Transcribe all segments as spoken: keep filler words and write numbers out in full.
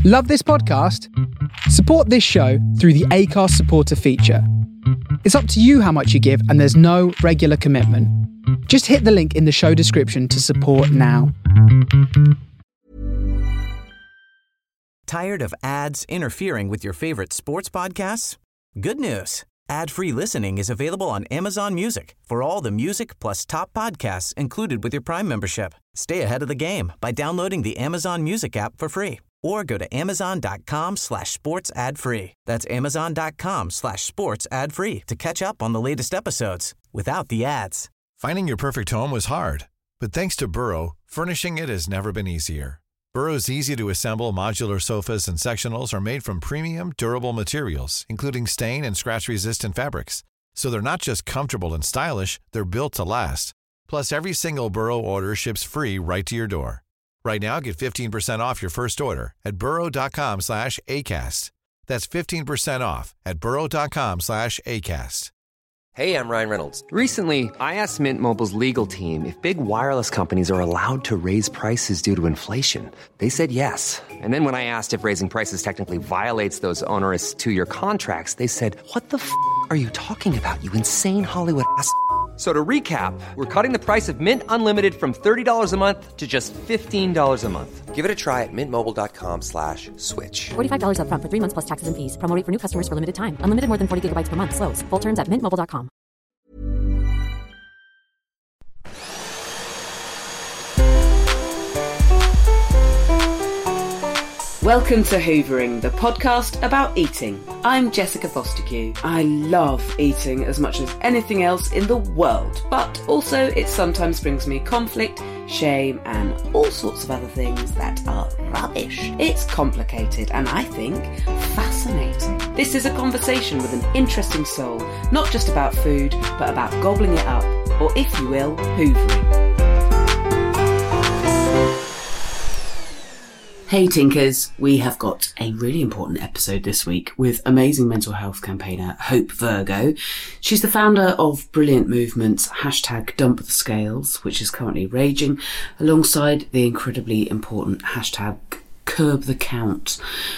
Love this podcast? Support this show through the Acast supporter feature. It's up to you how much you give, and there's no regular commitment. Just hit the link in the show description to support now. Tired of ads interfering with your favorite sports podcasts? Good news. Ad-free listening is available on Amazon Music for all the music plus top podcasts included with your Prime membership. Stay ahead of the game by downloading the Amazon Music app for free or go to amazon.com slash sports ad free. That's amazon.com slash sports ad free to catch up on the latest episodes without the ads. Finding your perfect home was hard, but thanks to Burrow, furnishing it has never been easier. Burrow's easy-to-assemble modular sofas and sectionals are made from premium, durable materials, including stain and scratch-resistant fabrics. So they're not just comfortable and stylish, they're built to last. Plus, every single Burrow order ships free right to your door. Right now, get fifteen percent off your first order at burrow.com slash ACAST. That's fifteen percent off at burrow.com slash ACAST. Hey, I'm Ryan Reynolds. Recently, I asked Mint Mobile's legal team if big wireless companies are allowed to raise prices due to inflation. They said yes. And then when I asked if raising prices technically violates those onerous two-year contracts, they said, what the f*** are you talking about, you insane Hollywood ass f- So to recap, we're cutting the price of Mint Unlimited from thirty dollars a month to just fifteen dollars a month. Give it a try at mintmobile.com slash switch. forty-five dollars up front for three months plus taxes and fees. Promo rate for new customers for limited time. Unlimited more than forty gigabytes per month. Slows full terms at mint mobile dot com. Welcome to Hoovering, the podcast about eating. I'm Jessica Fostekew. I love eating as much as anything else in the world, but also it sometimes brings me conflict, shame, and all sorts of other things that are rubbish. It's complicated and I think fascinating. This is a conversation with an interesting soul, not just about food, but about gobbling it up, or if you will, hoovering. Hey Tinkers, we have got a really important episode this week with amazing mental health campaigner Hope Virgo. She's the founder of brilliant movements hashtag Dump the Scales, which is currently raging, alongside the incredibly important hashtag Curb the Count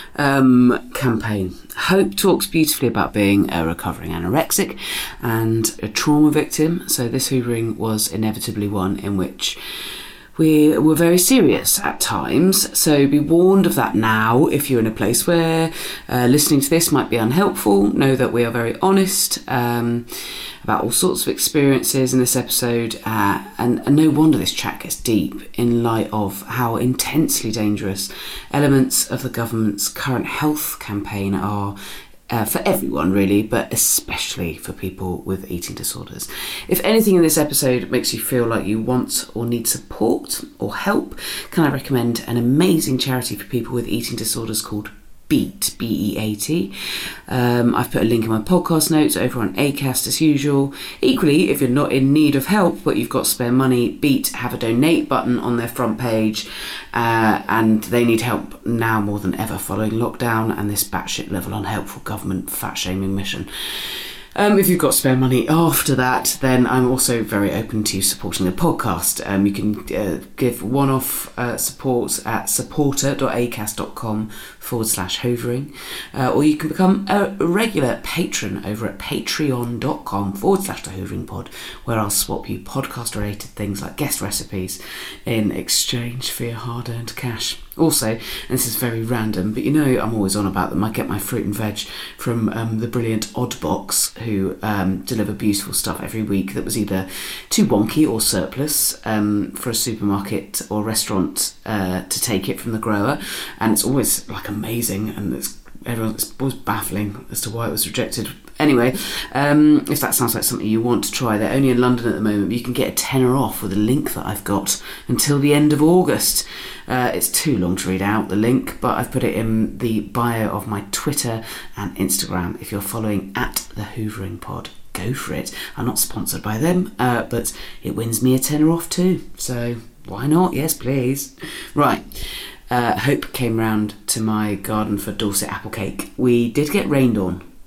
um, campaign. Hope talks beautifully about being a recovering anorexic and a trauma victim, so this hoovering was inevitably one in which we were very serious at times, so be warned of that now. If you're in a place where uh, listening to this might be unhelpful, know that we are very honest um, about all sorts of experiences in this episode, uh, and, and no wonder this chat gets deep in light of how intensely dangerous elements of the government's current health campaign are. Uh, for everyone really, but especially for people with eating disorders. If anything in this episode makes you feel like you want or need support or help, can I recommend an amazing charity for people with eating disorders called Beat, B E A T. Um, I've put a link in my podcast notes over on Acast as usual. Equally, if you're not in need of help but you've got spare money, Beat have a donate button on their front page, uh, and they need help now more than ever following lockdown and this batshit level unhelpful government fat shaming mission. Um, if you've got spare money after that, then I'm also very open to supporting the podcast. Um, you can uh, give one-off uh, support at supporter.acast.com forward slash hovering, uh, or you can become a regular patron over at patreon.com forward slash the hovering pod, where I'll swap you podcast-related things like guest recipes in exchange for your hard-earned cash. Also, and this is very random, but you know I'm always on about them, I get my fruit and veg from um, the brilliant Oddbox, who um, deliver beautiful stuff every week that was either too wonky or surplus um, for a supermarket or restaurant uh, to take it from the grower, and it's always like amazing, and it's everyone it's always baffling as to why it was rejected. Anyway, um, if that sounds like something you want to try, they're only in London at the moment, but you can get a tenner off with a link that I've got until the end of August. Uh, it's too long to read out, the link, but I've put it in the bio of my Twitter and Instagram. If you're following at the Hoovering Pod, go for it. I'm not sponsored by them, uh, but it wins me a tenner off too. So why not? Yes, please. Right. Uh, Hope came round to my garden for Dorset apple cake. We did get rained on,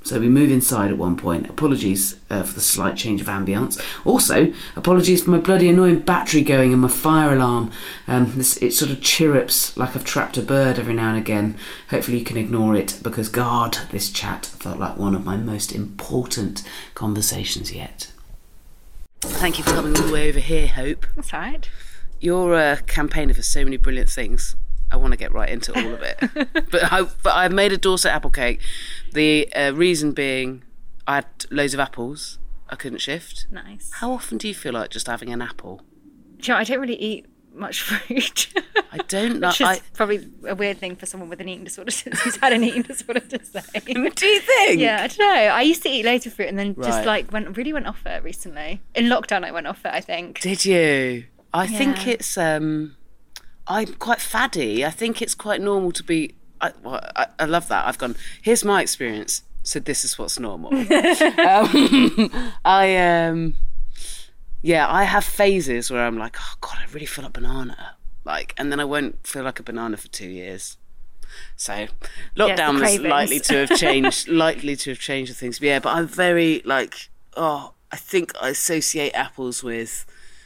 So we move inside at one point. Apologies uh, for the slight change of ambience. Also, apologies for my bloody annoying battery going and my fire alarm. Um, this, it sort of chirrups like I've trapped a bird every now and again. Hopefully you can ignore it, because God, this chat felt like one of my most important conversations yet. Thank you for coming all the way over here, Hope. That's all right. You're a campaigner for so many brilliant things. I want to get right into all of it. but, I, but I've made a Dorset apple cake. The uh, reason being, I had loads of apples. I couldn't shift. Nice. How often do you feel like just having an apple? Do you know, I don't really eat much fruit. I don't know. Which is I... probably a weird thing for someone with an eating disorder, since he's had an eating disorder to say. Do you think? Yeah, I don't know. I used to eat loads of fruit and then Right. just like went really went off it recently. In lockdown, I went off it, I think. Did you? I Yeah. think it's... um I'm quite faddy. I think it's quite normal to be... I, well, I, I love that. I've gone, here's my experience, so this is what's normal. um, I... um Yeah, I have phases where I'm like, oh God, I really feel like banana. Like, and then I won't feel like a banana for two years. So lockdown was cravings. likely to have changed, likely to have changed the things. But yeah, but I'm very like, oh, I think I associate apples with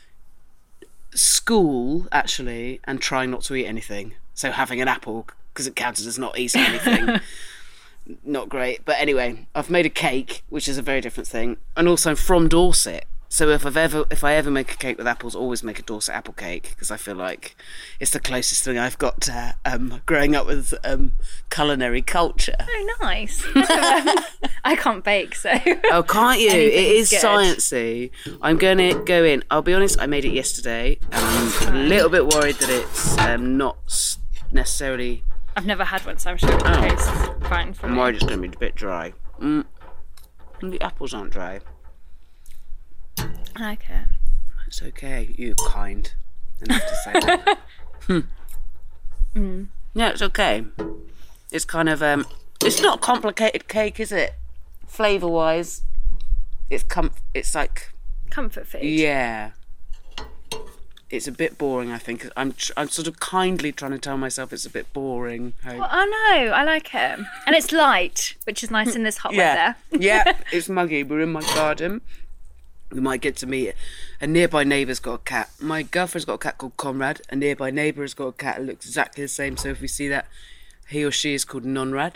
school actually, and trying not to eat anything. So having an apple, because it counted as not eating anything. Not great. But anyway, I've made a cake, which is a very different thing. And also I'm from Dorset. So if I've ever, if I ever make a cake with apples, always make a Dorset apple cake, because I feel like it's the closest thing I've got to um, growing up with um, culinary culture. Oh, nice. I can't bake, so. Oh, can't you? It is Anything's good. sciencey. I'm going to go in. I'll be honest, I made it yesterday. I'm a little bit worried that it's um, not s- necessarily... I've never had one, so I'm sure it'll Oh. taste fine for I'm me. worried it's going to be a bit dry. Mm. The apples aren't dry. I like it. It's okay. You're kind enough to say that. hmm. Mm. Yeah, it's okay. It's kind of um. It's not a complicated cake, is it? Flavour wise, it's com. It's like Comfort food. yeah. It's a bit boring, I think. I'm tr- I'm sort of kindly trying to tell myself it's a bit boring. Hope. Well, oh no, I like it. And it's light, which is nice in this hot yeah, weather. yeah. It's muggy. We're in my garden. We might get to meet it. A nearby neighbour's got a cat. My girlfriend's got a cat called Conrad. A nearby neighbour has got a cat that looks exactly the same. So if we see that, he or she is called Nonrad.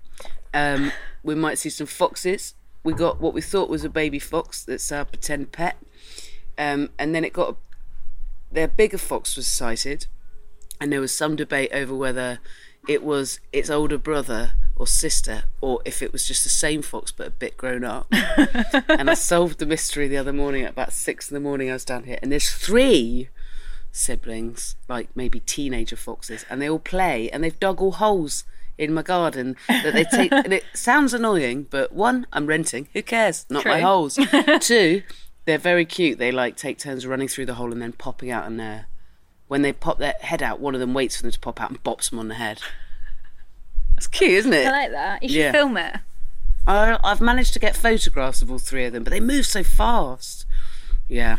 Um, we might see some foxes. We got what we thought was a baby fox that's our pretend pet. Um, and then it got... A, their bigger fox was sighted. And there was some debate over whether it was its older brother or sister, or if it was just the same fox but a bit grown up. And I solved the mystery the other morning at about six in the morning. I was down here, and there's three siblings, like maybe teenager foxes, and they all play, and they've dug all holes in my garden that they take. And it sounds annoying, but one, I'm renting. Who cares? Not my True. holes. Two, they're very cute. They like take turns running through the hole and then popping out, and uh, when they pop their head out, one of them waits for them to pop out and bops them on the head. It's cute, isn't it? I like that. You should Yeah. film it. I, I've managed to get photographs of all three of them, but they move so fast. Yeah.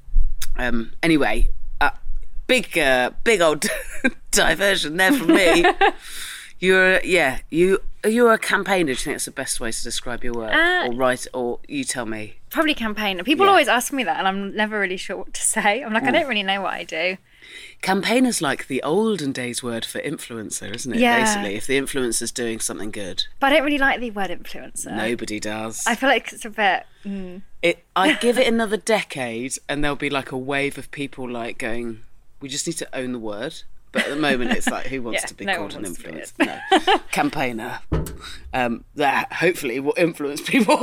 Um. Anyway, uh, big, uh, big old diversion there from me. You're, yeah, you you're a campaigner. Do you think that's the best way to describe your work, Uh, or write, or you tell me? Probably campaigner. People Yeah. always ask me that, and I'm never really sure what to say. I'm like, I don't really know what I do. Campaigners like the olden days word for influencer, isn't it? Yeah. Basically, if the influencer's doing something good, But I don't really like the word influencer. nobody does. I feel like it's a bit. Mm. It, I give it another decade, and there'll be like a wave of people like going, "We just need to own the word." But at the moment, it's like, who wants Yeah, to be no called one an wants to be influencer? No, campaigner. Um, that hopefully will influence people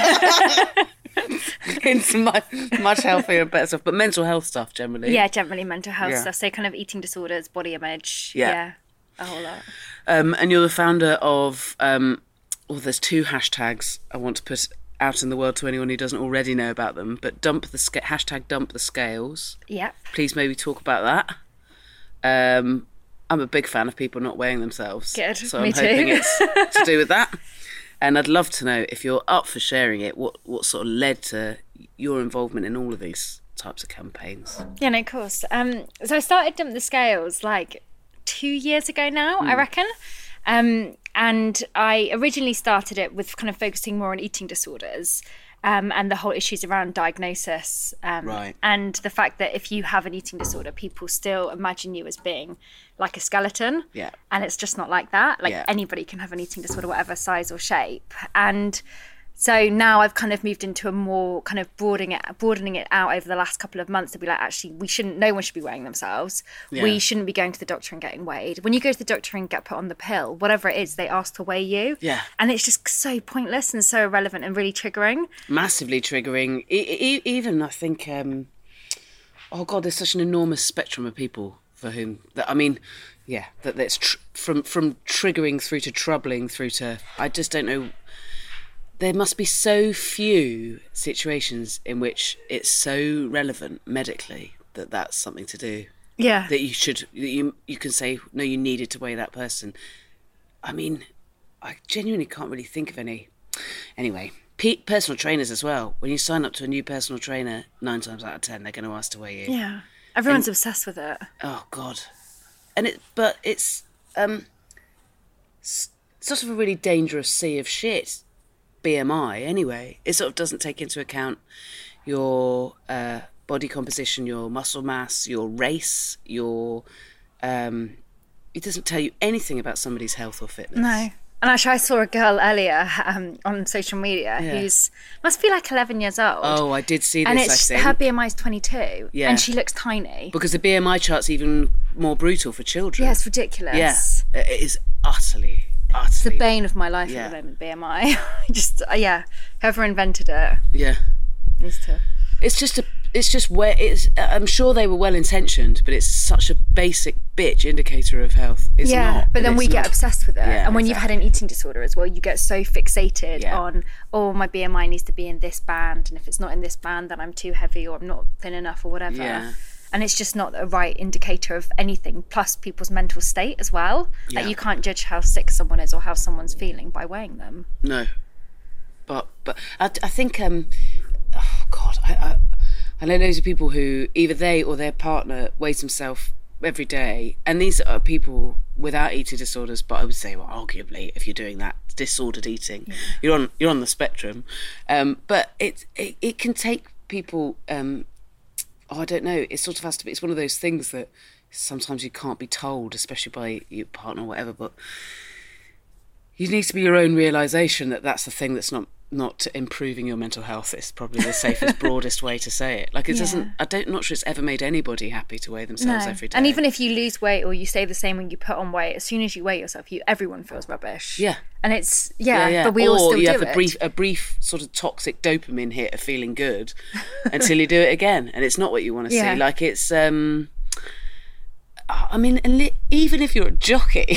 into much, much healthier and better stuff. But mental health stuff generally. Yeah, generally mental health Yeah. stuff. So kind of eating disorders, body image. Yeah. Yeah, a whole lot. Um, and you're the founder of. Um, well, there's two hashtags I want to put out in the world to anyone who doesn't already know about them. But dump the sca- hashtag dump the scales. Yep. Please maybe talk about that. Um, I'm a big fan of people not weighing themselves. Good, So me I'm hoping too. it's to do with that. And I'd love to know, if you're up for sharing it, what, what sort of led to your involvement in all of these types of campaigns. Yeah, no, of course. Um, so I started Dump the Scales like two years ago now, I reckon. Um, and I originally started it with kind of focusing more on eating disorders. Um, and the whole issues around diagnosis um, right. and the fact that if you have an eating disorder, people still imagine you as being like a skeleton. Yeah. And it's just not like that. Like yeah. anybody can have an eating disorder, whatever size or shape. And so now I've kind of moved into a more kind of broadening it, broadening it out over the last couple of months to be like, actually, we shouldn't, no one should be weighing themselves. Yeah. We shouldn't be going to the doctor and getting weighed. When you go to the doctor and get put on the pill, whatever it is, they ask to weigh you. Yeah. And it's just so pointless and so irrelevant and really triggering. Massively triggering. E- e- even, I think, um, oh God, there's such an enormous spectrum of people for whom, that I mean, yeah, that that's tr- from, from triggering through to troubling through to, I just don't know. There must be so few situations in which it's so relevant medically that that's something to do. Yeah. That you should, that you you can say, no, you needed to weigh that person. I mean, I genuinely can't really think of any. Anyway, pe- personal trainers as well. When you sign up to a new personal trainer, nine times out of ten, they're going to ask to weigh you. Yeah. Everyone's and, obsessed with it. Oh, God. And it, but it's um, s- sort of a really dangerous sea of shit. B M I anyway. It sort of doesn't take into account your uh, body composition, your muscle mass, your race, your um, it doesn't tell you anything about somebody's health or fitness. No. And actually I saw a girl earlier um, on social media yeah. who's must be like eleven years old. Oh, I did see this, and it's, I think. her B M I is twenty-two yeah. and she looks tiny. Because the B M I chart's even more brutal for children. Yeah, it's ridiculous. Yeah, it is utterly Utterly. It's the bane of my life yeah. at the moment, B M I. Just, uh, yeah, whoever invented it yeah. needs to. It's just a, it's just where, it's, I'm sure they were well intentioned, but it's such a basic bitch indicator of health. It's yeah, not, but then we not. get obsessed with it. Yeah, and when exactly. you've had an eating disorder as well, you get so fixated yeah. on, oh, my B M I needs to be in this band, and if it's not in this band, then I'm too heavy or I'm not thin enough or whatever. Yeah. And it's just not a right indicator of anything, plus people's mental state as well. Yeah. Like you can't judge how sick someone is or how someone's feeling by weighing them. No. But but I, I think, um, oh God, I, I, I know loads of people who either they or their partner weighs themselves every day. And these are people without eating disorders, but I would say, well, arguably, if you're doing that, disordered eating, yeah. you're on you're on the spectrum. Um, but it, it, it can take people... Um, Oh, I don't know. It sort of has to be. It's one of those things that sometimes you can't be told, especially by your partner or whatever. But you need to be your own realisation that that's the thing that's not not improving your mental health. It's probably the safest, broadest way to say it. Like it yeah. doesn't. I don't. Not sure it's ever made anybody happy to weigh themselves no. every day. And even if you lose weight or you stay the same when you put on weight, as soon as you weigh yourself, you everyone feels rubbish. Yeah. And it's yeah, yeah, yeah. but we or all still you do have it. a brief, a brief sort of toxic dopamine hit of feeling good until you do it again, and it's not what you want to yeah. see. Like it's, um, I mean, and li- even if you're a jockey,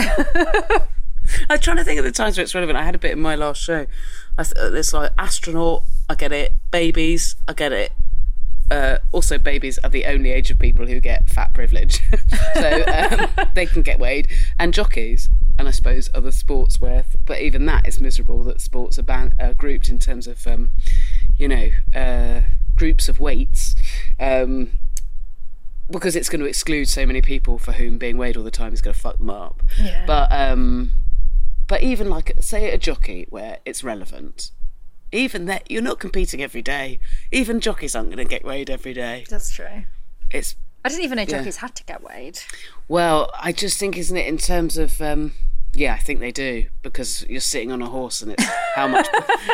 I'm trying to think of the times where it's relevant. I had a bit in my last show. I th- it's like astronaut, I get it. Babies, I get it. Uh, also, babies are the only age of people who get fat privilege, so um, they can get weighed. And jockeys, and I suppose other sports where, th- but even that is miserable that sports are ban- uh, grouped in terms of, um, you know, uh, groups of weights, um, because it's going to exclude so many people for whom being weighed all the time is going to fuck them up. Yeah. But um, but even like say a jockey where it's relevant. Even that, you're not competing every day. Even jockeys aren't going to get weighed every day. That's true. It's. I didn't even know yeah. jockeys had to get weighed. Well, I just think, isn't it, in terms of, um, yeah, I think they do, because you're sitting on a horse and it's how much...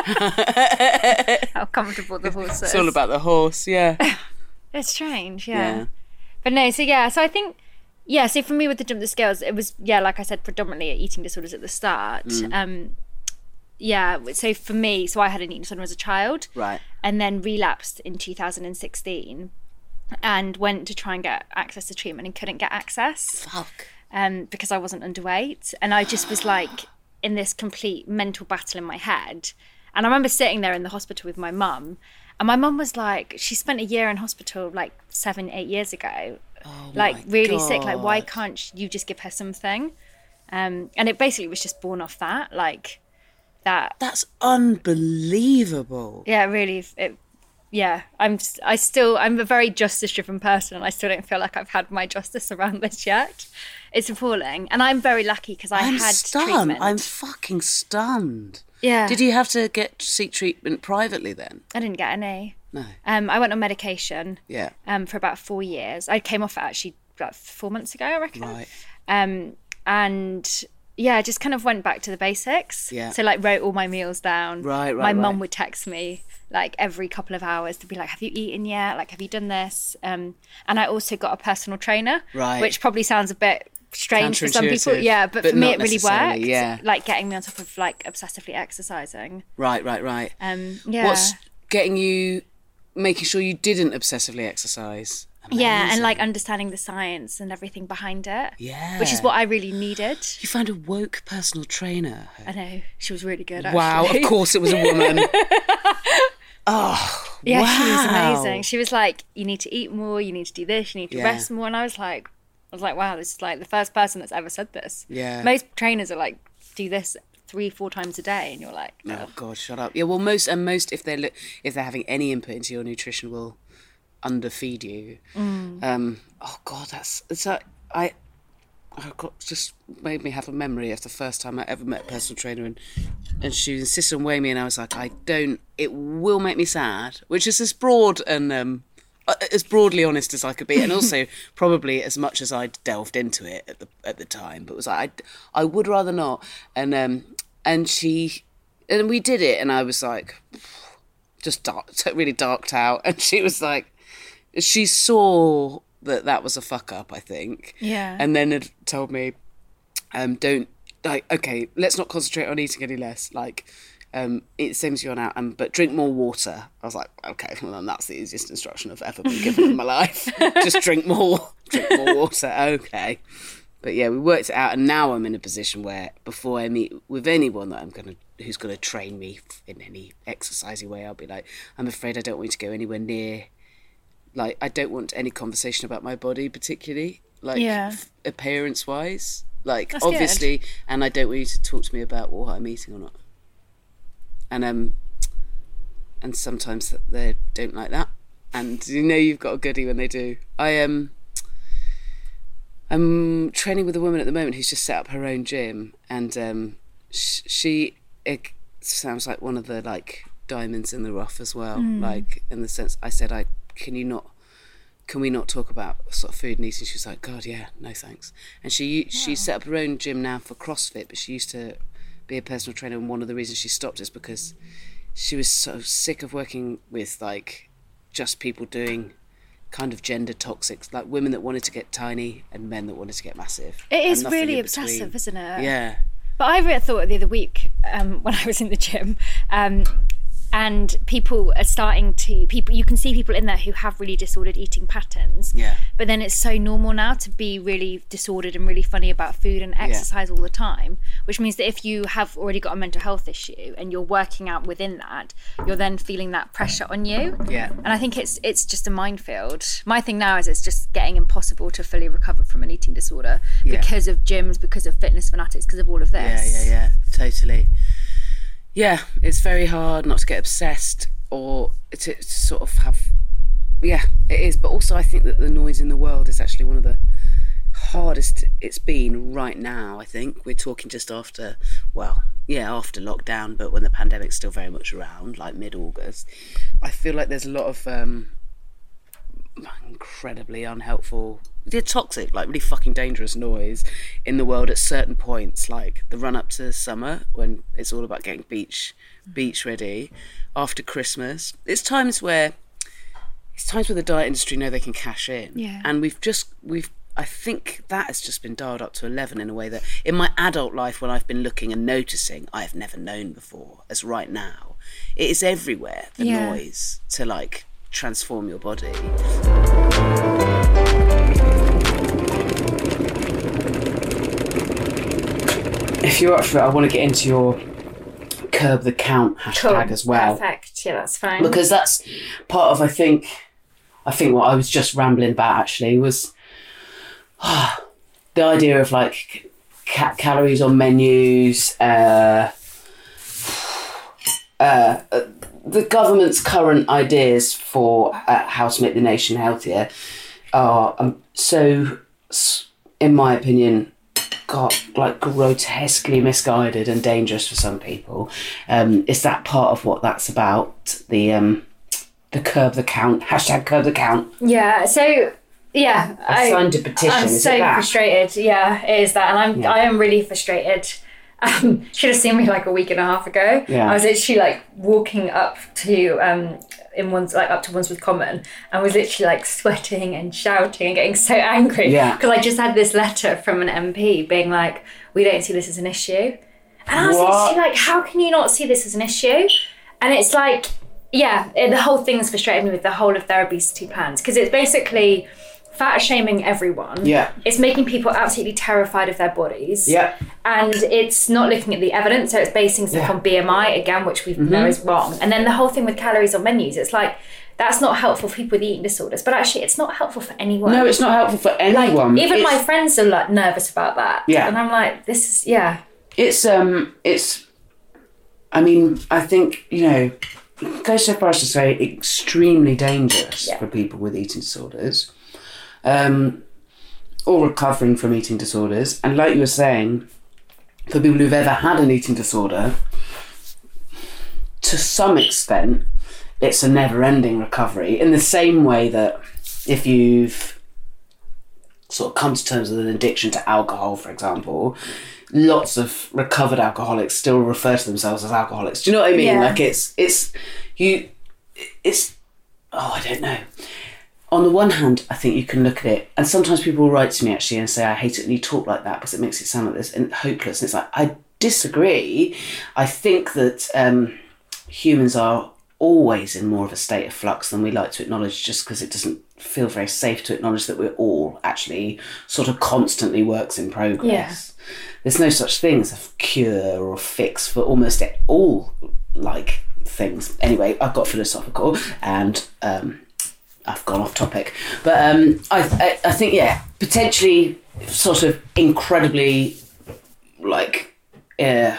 How comfortable the horse is. It's all about the horse, yeah. It's strange, yeah. yeah. But no, so yeah, so I think, yeah, so for me with the Jump the Scales, it was, yeah, like I said, predominantly eating disorders at the start. Mm. Um, yeah, so for me, so I had an eating disorder as a child. Right. And then relapsed in two thousand sixteen and went to try and get access to treatment and couldn't get access. Fuck. Um, because I wasn't underweight. And I just was like in this complete mental battle in my head. And I remember sitting there in the hospital with my mum. And my mum was like, she spent a year in hospital like seven, eight years ago. Oh like my really God. sick. Like, why can't you just give her something? Um, and it basically was just born off that. Like, that That's unbelievable. yeah really it yeah, I'm. I still. I'm a very justice-driven person, and I still don't feel like I've had my justice around this yet. It's appalling, and I'm very lucky because I I'm had stunned. treatment. I'm fucking stunned. Yeah. Did you have to get seek treatment privately then? I didn't get any. No. Um, I went on medication. Yeah. Um, for about four years. I came off it actually about four months ago, I reckon. Right. Um, and yeah, I just kind of went back to the basics. Yeah. So like wrote all my meals down. Right, right, My mum right. would text me like every couple of hours to be like, have you eaten yet? Like, have you done this? Um, and I also got a personal trainer. Right. Which probably sounds a bit strange for some people. Counterintuitive, Yeah, but, but for me not it really necessarily, worked. yeah. Like getting me on top of like obsessively exercising. Right, right, right. Um, yeah. What's getting you, making sure you didn't obsessively exercise? Amazing. Yeah, and like understanding the science and everything behind it. Yeah. Which is what I really needed. You found a woke personal trainer. I know. She was really good, actually. Wow, of course it was a woman. Oh, yeah, wow. she was amazing. She was like, you need to eat more, you need to do this, you need to Yeah. rest more. And I was like, I was like, wow, this is like the first person that's ever said this. Yeah. Most trainers are like, do this three, four times a day. And you're like, Oh "Ugh." God, shut up. Yeah, well, most and most if they're li- if they're having any input into your nutrition will underfeed you. Mm. Um, oh God, that's it's a, I. I got just made me have a memory of the first time I ever met a personal trainer, and and she insisted on weighing me, and I was like, I don't. It will make me sad, which is as broad and um, as broadly honest as I could be, and also probably as much as I'd delved into it at the at the time. But it was like I, I would rather not, and um, and she, and we did it, and I was like, just dark, really darked out, and she was like, she saw that that was a fuck up, I think. Yeah. And then it told me, um, don't, like, okay, let's not concentrate on eating any less. Like, um, it seems you're out, um, but drink more water. I was like, okay, well, then that's the easiest instruction I've ever been given in my life. Just drink more, drink more water. Okay. But yeah, we worked it out, and now I'm in a position where before I meet with anyone that I'm gonna, who's gonna train me in any exercisey way, I'll be like, I'm afraid I don't want you to go anywhere near. Like, I don't want any conversation about my body particularly, like, Yeah. f- appearance-wise. Like, That's obviously, and I don't want you to talk to me about what I'm eating or not. And um, and sometimes they don't like that. And you know you've got a goodie when they do. I um, I'm training with a woman at the moment who's just set up her own gym, and um, sh- she it sounds like one of the, like, diamonds in the rough as well. Mm. Like, in the sense, I said, I can you not, can we not talk about sort of food and eating? She was like, God, yeah, no thanks. And she she set up her own gym now for CrossFit, but she used to be a personal trainer, and one of the reasons she stopped is because she was so sick of working with, like, just people doing kind of gender toxic, like women that wanted to get tiny and men that wanted to get massive. It is and nothing really in obsessive, between. isn't it? Yeah. But I really thought the other week um, when I was in the gym, um, and people are starting to, people you can see people in there who have really disordered eating patterns. Yeah. But then it's so normal now to be really disordered and really funny about food and exercise all the time, which means that if you have already got a mental health issue and you're working out within that, you're then feeling that pressure on you. Yeah. And I think it's it's just a minefield. My thing now is it's just getting impossible to fully recover from an eating disorder Yeah. because of gyms, because of fitness fanatics, because of all of Yeah, this. yeah, yeah, totally. Yeah, it's very hard not to get obsessed or to, to sort of have, yeah, it is. But also I think that the noise in the world is actually one of the hardest it's been right now. I think we're talking just after, well, yeah, after lockdown, but when the pandemic's still very much around, like mid-August. I feel like there's a lot of um, incredibly unhelpful, they're toxic, like really fucking dangerous noise in the world at certain points, like the run up to summer when it's all about getting beach beach ready, after Christmas. It's times where it's times where the diet industry know they can cash in. Yeah. And we've just we've I think that has just been dialed up to eleven in a way that in my adult life, when I've been looking and noticing, I have never known before, as right now. It is everywhere, the Yeah. noise to, like, transform your body. If you're up for it, I want to get into your curb the count hashtag as well. Perfect. Yeah, that's fine. Because that's part of, I think, I think what I was just rambling about actually was ah, the idea of, like, ca- calories on menus, uh, uh, the government's current ideas for uh, how to make the nation healthier are um, so, in my opinion, got like grotesquely misguided and dangerous for some people. Um, is that part of what that's about? The um, the curb the count, hashtag curb the count. Yeah, so yeah. I signed a petition. I'm is so it that? frustrated. Yeah, it is that. And I'm Yeah. I am really frustrated. Um, should have seen me like a week and a half ago. Yeah. I was literally like walking up to um in one's like up to Wandsworth Common and was literally like sweating and shouting and getting so angry Yeah. because I just had this letter from an M P being like, we don't see this as an issue. And I was What? literally like, how can you not see this as an issue? And it's like, yeah, it, the whole thing's frustrated me with the whole of their obesity plans because it's basically fat shaming everyone. Yeah. It's making people absolutely terrified of their bodies. Yeah. And it's not looking at the evidence, so it's basing stuff Yeah. on B M I, again, which we Mm-hmm. know is wrong. And then the whole thing with calories on menus, it's like, that's not helpful for people with eating disorders, but actually it's not helpful for anyone. No, it's not helpful for Like, anyone. even It's- my friends are like nervous about that. Yeah. And I'm like, this is, yeah. It's um, it's. I mean, I think you know, it goes so far as to say extremely dangerous Yeah. for people with eating disorders, um, or recovering from eating disorders. And like you were saying, for people who've ever had an eating disorder, to some extent, it's a never-ending recovery. In the same way that if you've sort of come to terms with an addiction to alcohol, for example, lots of recovered alcoholics still refer to themselves as alcoholics. Do you know what I mean? Yeah. Like it's it's you it's oh I don't know. On the one hand, I think you can look at it, and sometimes people will write to me actually and say, I hate it when you talk like that because it makes it sound like this and hopeless. And it's like, I disagree. I think that um, humans are always in more of a state of flux than we like to acknowledge, just because it doesn't feel very safe to acknowledge that we're all actually sort of constantly works in progress. Yeah. There's no such thing as a cure or a fix for almost all like things. Anyway, I've got philosophical and um, I've gone off topic. But um, I, I, I think, yeah, potentially sort of incredibly like uh,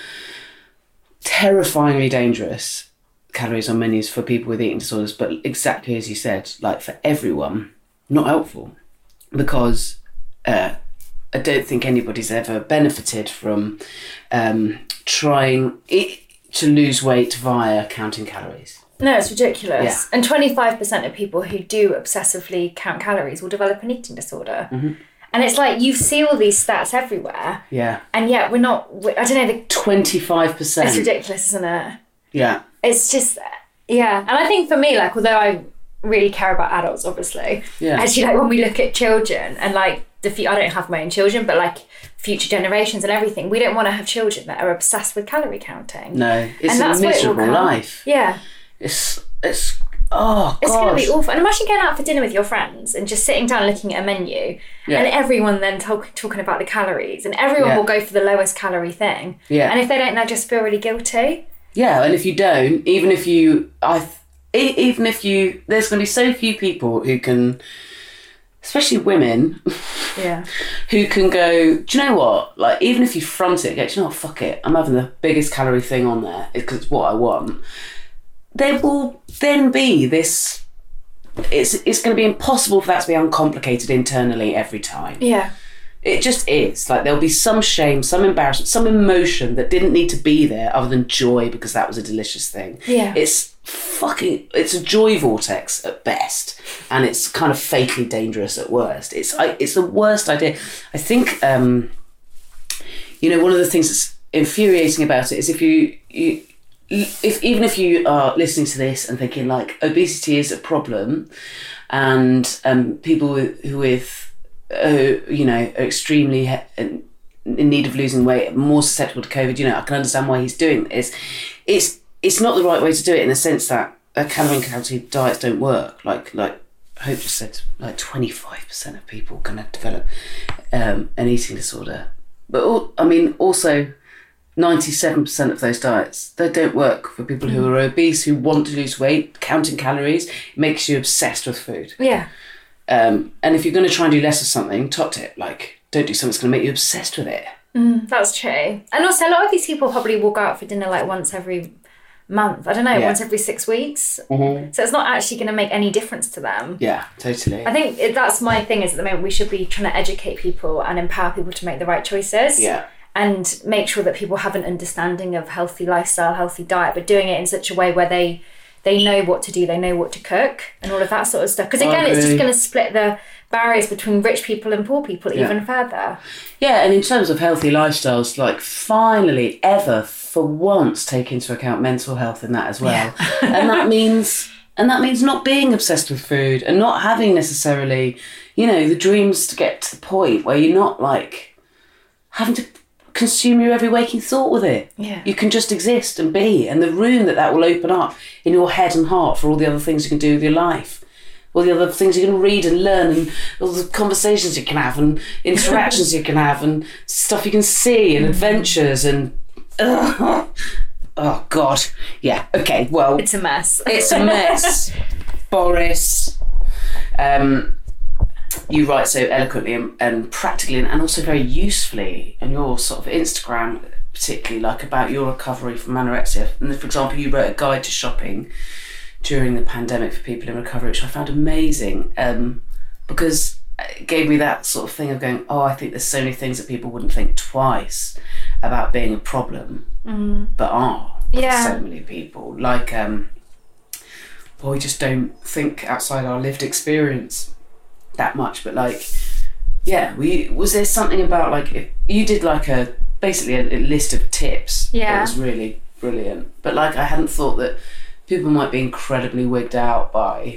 terrifyingly dangerous calories on menus for people with eating disorders, but exactly as you said, like for everyone, not helpful, because uh, I don't think anybody's ever benefited from um, trying it, to lose weight via counting calories. No, it's ridiculous. Yeah. And twenty-five percent of people who do obsessively count calories will develop an eating disorder. Mm-hmm. And it's like, you see all these stats everywhere. Yeah. And yet we're not, we, I don't know, the, twenty-five percent. it's ridiculous, isn't it? Yeah. It's just, yeah. And I think for me, like, although I really care about adults, obviously, Yeah. actually, like, when we look at children and, like, the few, I don't have my own children, but, like, future generations and everything, we don't want to have children that are obsessed with calorie counting. No, it's And a that's what it will miserable come. life. Yeah. It's, it's, oh, It's going to be God. awful. And imagine going out for dinner with your friends and just sitting down looking at a menu Yeah. and everyone then talk, talking about the calories and everyone Yeah. will go for the lowest calorie thing. Yeah. And if they don't, they'll just feel really guilty. Yeah, and if you don't, even if you, I, th- even if you, there's going to be so few people who can, especially women, Yeah. who can go, do you know what? Like, even if you front it and go, do you know what? Fuck it. I'm having the biggest calorie thing on there because it's what I want. There will then be this, it's, it's going to be impossible for that to be uncomplicated internally every time. Yeah. It just is. Like, there'll be some shame, some embarrassment, some emotion that didn't need to be there other than joy because that was a delicious thing. Yeah. It's fucking, it's a joy vortex at best, and it's kind of fatally dangerous at worst. It's I, it's the worst idea. I think, um, you know, one of the things that's infuriating about it is if you, you if even if you are listening to this and thinking, like, obesity is a problem and um, people with, who with Uh, you know, are extremely he- in need of losing weight, more susceptible to COVID, you know, I can understand why he's doing this. It's it's not the right way to do it in the sense that uh, calorie and counting diets don't work. Like like Hope just said, like twenty-five percent of people can develop um, an eating disorder. But all, I mean, also ninety-seven percent of those diets, they don't work for people who are obese, who want to lose weight. Counting calories makes you obsessed with food. Yeah. Um, and if you're going to try and do less of something, tot it. Like, don't do something that's going to make you obsessed with it. Mm, that's true. And also, a lot of these people probably will go out for dinner like once every month. I don't know, Yeah. once every six weeks. Mm-hmm. So it's not actually going to make any difference to them. Yeah, totally. I think it, that's my thing is at the moment we should be trying to educate people and empower people to make the right choices. Yeah. And make sure that people have an understanding of healthy lifestyle, healthy diet, but doing it in such a way where they they know what to do, they know what to cook and all of that sort of stuff. Because again, it's just going to split the barriers between rich people and poor people Yeah. even further. Yeah, and in terms of healthy lifestyles, like finally ever for once take into account mental health in that as well. Yeah. and that means and that means not being obsessed with food and not having necessarily, you know, the dreams to get to the point where you're not like having to consume your every waking thought with it. Yeah. You can just exist and be, and the room that that will open up in your head and heart for all the other things you can do with your life, all the other things you can read and learn, and all the conversations you can have and interactions you can have and stuff you can see and adventures and uh, oh god, yeah, okay, well, It's a mess. it's a mess. Boris, um you write so eloquently and, and practically and, and also very usefully on your sort of Instagram, particularly like about your recovery from anorexia. And for example, you wrote a guide to shopping during the pandemic for people in recovery, which I found amazing, um, because it gave me that sort of thing of going, oh, I think there's so many things that people wouldn't think twice about being a problem, mm. but are Yeah. for so many people. Like, um, well, we just don't think outside our lived experience that much, but like, yeah, we was there something about like if you did like a basically a, a list of tips Yeah. that was really brilliant, but like I hadn't thought that people might be incredibly wigged out by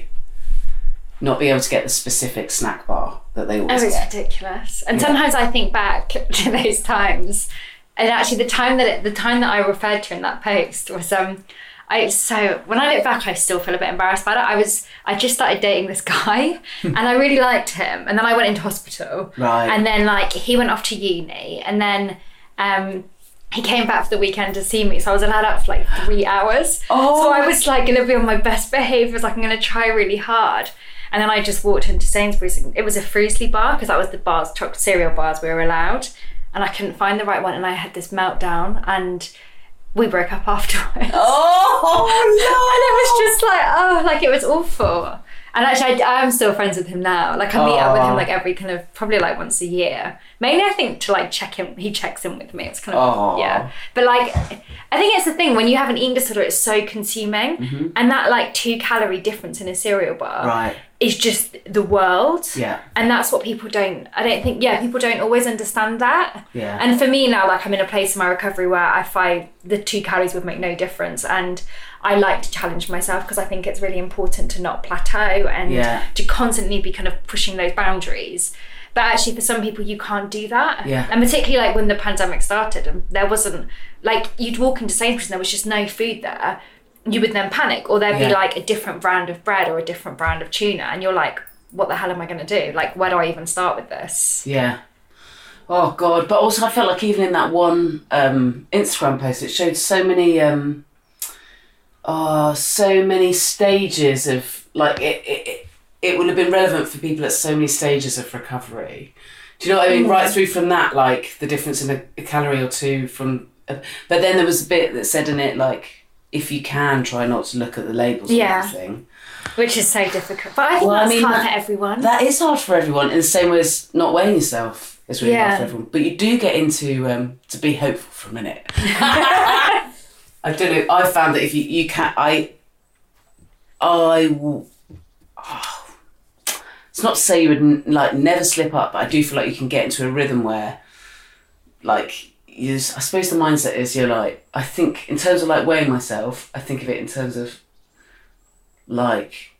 not being able to get the specific snack bar that they always Oh, it's get. ridiculous. And Yeah. sometimes I think back to those times, and actually the time that it, the time that I referred to in that post was um, I so when I look back, I still feel a bit embarrassed about it. I was I just started dating this guy, and I really liked him, and then I went into hospital, Right. and then like he went off to uni, and then um. He came back for the weekend to see me, so I was allowed out for like three hours. Oh. So I was like going to be on my best behaviour, I was like I'm going to try really hard. And then I just walked into Sainsbury's. It was a Fruisley bar, because that was the bars, chocolate cereal bars we were allowed. And I couldn't find the right one, and I had this meltdown, and we broke up afterwards. Oh And it was just like, oh, like it was awful. And actually, I, I'm still friends with him now. Like I meet up with him like every kind of, probably like once a year. Mainly I think to like check him, he checks in with me. It's kind of, Aww. yeah. But like, I think it's the thing, when you have an eating disorder, it's so consuming. Mm-hmm. And that like two calorie difference in a cereal bar Right. is just the world. Yeah. And that's what people don't, I don't think, yeah, people don't always understand that. Yeah. And for me now, like I'm in a place in my recovery where I find the two calories would make no difference. And I like to challenge myself, because I think it's really important to not plateau and Yeah. to constantly be kind of pushing those boundaries. But actually for some people you can't do that. Yeah. And particularly like when the pandemic started and there wasn't, like you'd walk into Sainsbury's and there was just no food there, you would then panic, or there'd Yeah. be like a different brand of bread or a different brand of tuna, and you're like, what the hell am I going to do? Like, where do I even start with this? Yeah. Oh God. But also I felt like even in that one um, Instagram post, it showed so many, um, oh, so many stages of like, it, it, it, it would have been relevant for people at so many stages of recovery. Do you know what I mean? Mm. Right through from that, like the difference in a, a calorie or two from, uh, but then there was a bit that said in it, like, if you can, try not to look at the labels Yeah. and everything. Which is so difficult. But I think Well, I that's mean, hard that- for everyone. That is hard for everyone, in the same way as not weighing yourself is really hard Yeah. for everyone. But you do get into, um, to be hopeful for a minute. I don't know, I found that if you, you can't, I, I will, oh, it's not to say you would n- like never slip up, but I do feel like you can get into a rhythm where, like, you just, I suppose the mindset is you're like, I think in terms of like weighing myself, I think of it in terms of like,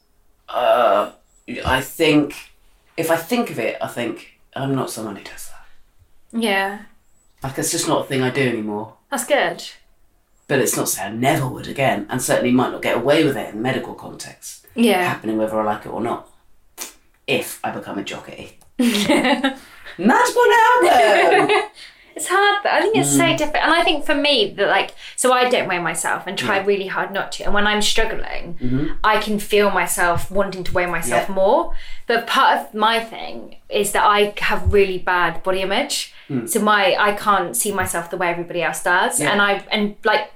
uh, I think, if I think of it, I think I'm not someone who does that. Yeah. Like, it's just not a thing I do anymore. That's good. But it's not to say I never would again, and certainly might not get away with it in medical context. Yeah. Happening whether I like it or not. If I become a jockey. That's what happened! It's hard, but I think it's Mm. so different. And I think for me, that like, so I don't weigh myself and try Yeah. really hard not to. And when I'm struggling, Mm-hmm. I can feel myself wanting to weigh myself Yeah. more. But part of my thing is that I have really bad body image. So my, I can't see myself the way everybody else does. Yeah. And I, and like,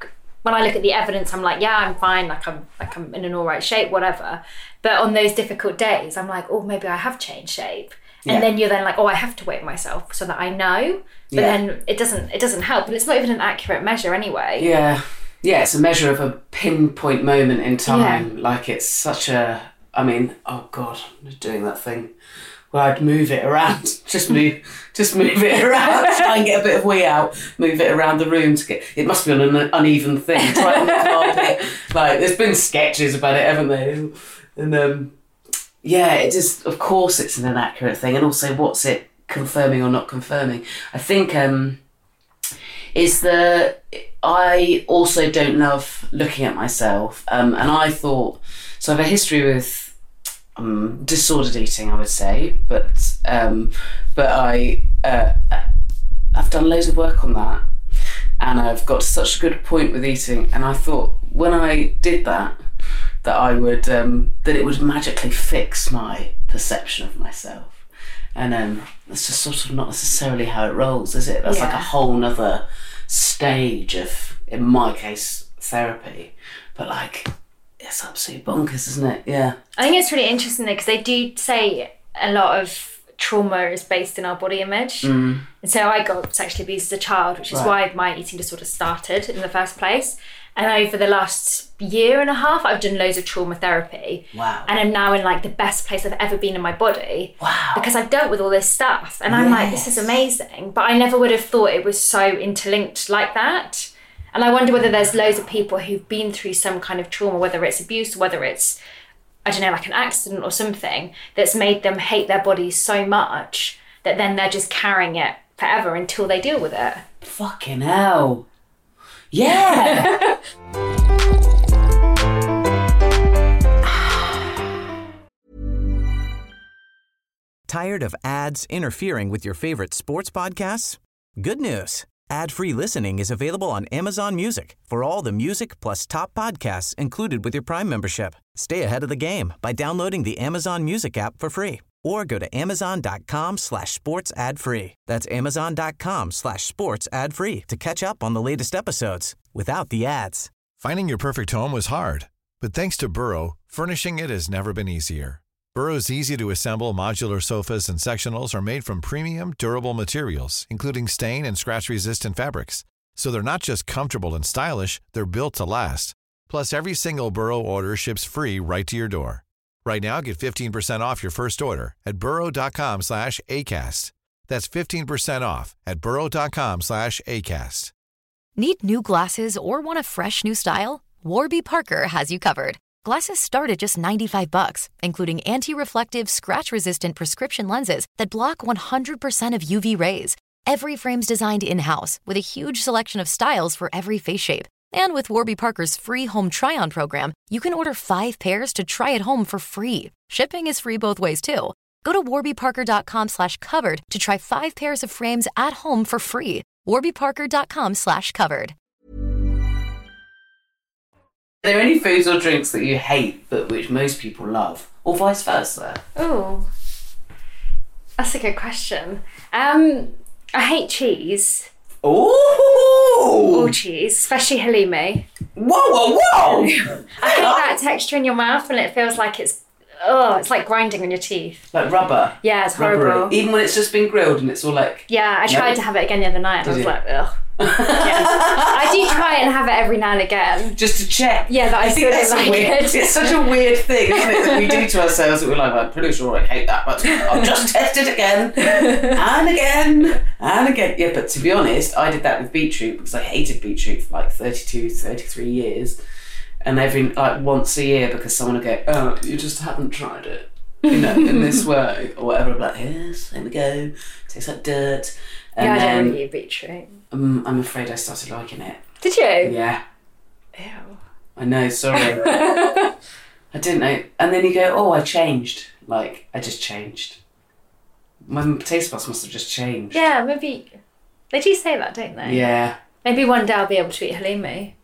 when I look at the evidence, I'm like, yeah, I'm fine, like I'm like I'm in an all right shape, whatever. But on those difficult days, I'm like, oh, maybe I have changed shape. And yeah. then you're then like, oh, I have to weigh myself so that I know. But yeah. then it doesn't it doesn't help. And it's not even an accurate measure anyway. Yeah. Yeah, it's a measure of a pinpoint moment in time. Yeah. Like it's such a, I mean, oh God, I'm doing that thing where I'd move it around, just move, just move it around, try and get a bit of wee out, move it around the room to get, it must be on an uneven thing, try it on the carpet. Like, there's been sketches about it, haven't there? And um, yeah, it just, of course it's an inaccurate thing. And also, what's it confirming or not confirming? I think um, is the, I also don't love looking at myself. Um, and I thought, so I have a history with Um, disordered eating, I would say, but um, but I uh, I've done loads of work on that, and I've got to such a good point with eating. And I thought when I did that, that I would um, that it would magically fix my perception of myself. And um, that's just sort of not necessarily how it rolls, is it? That's yeah. like a whole nother stage of, in my case, therapy. But like. It's absolutely bonkers, isn't it? Yeah. I think it's really interesting though, because they do say a lot of trauma is based in our body image. Mm. And so I got sexually abused as a child, which is right. why my eating disorder started in the first place. And over the last year and a half, I've done loads of trauma therapy. Wow. And I'm now in like the best place I've ever been in my body. Wow. Because I've dealt with all this stuff. And I'm yes. like, this is amazing. But I never would have thought it was so interlinked like that. And I wonder whether there's loads of people who've been through some kind of trauma, whether it's abuse, whether it's, I don't know, like an accident or something, that's made them hate their bodies so much that then they're just carrying it forever until they deal with it. Fucking hell. Yeah. Tired of ads interfering with your favorite sports podcasts? Good news. Ad-free listening is available on Amazon Music for all the music plus top podcasts included with your Prime membership. Stay ahead of the game by downloading the Amazon Music app for free or go to amazon.com slash sports ad free. That's amazon.com slash sports ad free to catch up on the latest episodes without the ads. Finding your perfect home was hard, but thanks to Burrow, furnishing it has never been easier. Burrow's easy-to-assemble modular sofas and sectionals are made from premium, durable materials, including stain and scratch-resistant fabrics. So they're not just comfortable and stylish, they're built to last. Plus, every single Burrow order ships free right to your door. Right now, get fifteen percent off your first order at burrow.com slash ACAST. That's fifteen percent off at burrow.com slash ACAST. Need new glasses or want a fresh new style? Warby Parker has you covered. Glasses start at just ninety-five bucks, including anti-reflective, scratch-resistant prescription lenses that block one hundred percent of U V rays. Every frame's designed in-house with a huge selection of styles for every face shape. And with Warby Parker's free home try-on program, you can order five pairs to try at home for free. Shipping is free both ways, too. Go to warbyparker.com slash covered to try five pairs of frames at home for free. warbyparker.com slash covered. Are there any foods or drinks that you hate but which most people love, or vice versa? Oh, that's a good question. Um, I hate cheese. Oh, all cheese, especially halloumi. Whoa, whoa, whoa! I hate that texture in your mouth, and it feels like it's oh, it's like grinding on your teeth. Like rubber. Yeah, it's horrible. Rubbery. Even when it's just been grilled and it's all like. Yeah, I tried no. to have it again the other night, and Did I was you? like, ugh. Yeah. I do try and have it every now and again. Just to check. Yeah, that I, I still don't like weird, it. It's such a weird thing, isn't it, that we do to ourselves that we're like, I'm pretty sure I hate that, but I'll just test it again and again and again. Yeah, but to be honest, I did that with beetroot because I hated beetroot for like thirty-two, thirty-three years. And every, like once a year, because someone would go, oh, you just haven't tried it, you know, in this way, or whatever. I'm like, yes, there we go. Tastes like dirt. And yeah, I then, don't really eat beetroot. Um, I'm afraid I started liking it. Did you? Yeah. Ew. I know, sorry. I didn't know. And then you go, oh, I changed. Like, I just changed. My taste buds must have just changed. Yeah, maybe. They do say that, don't they? Yeah. Maybe one day I'll be able to eat halloumi.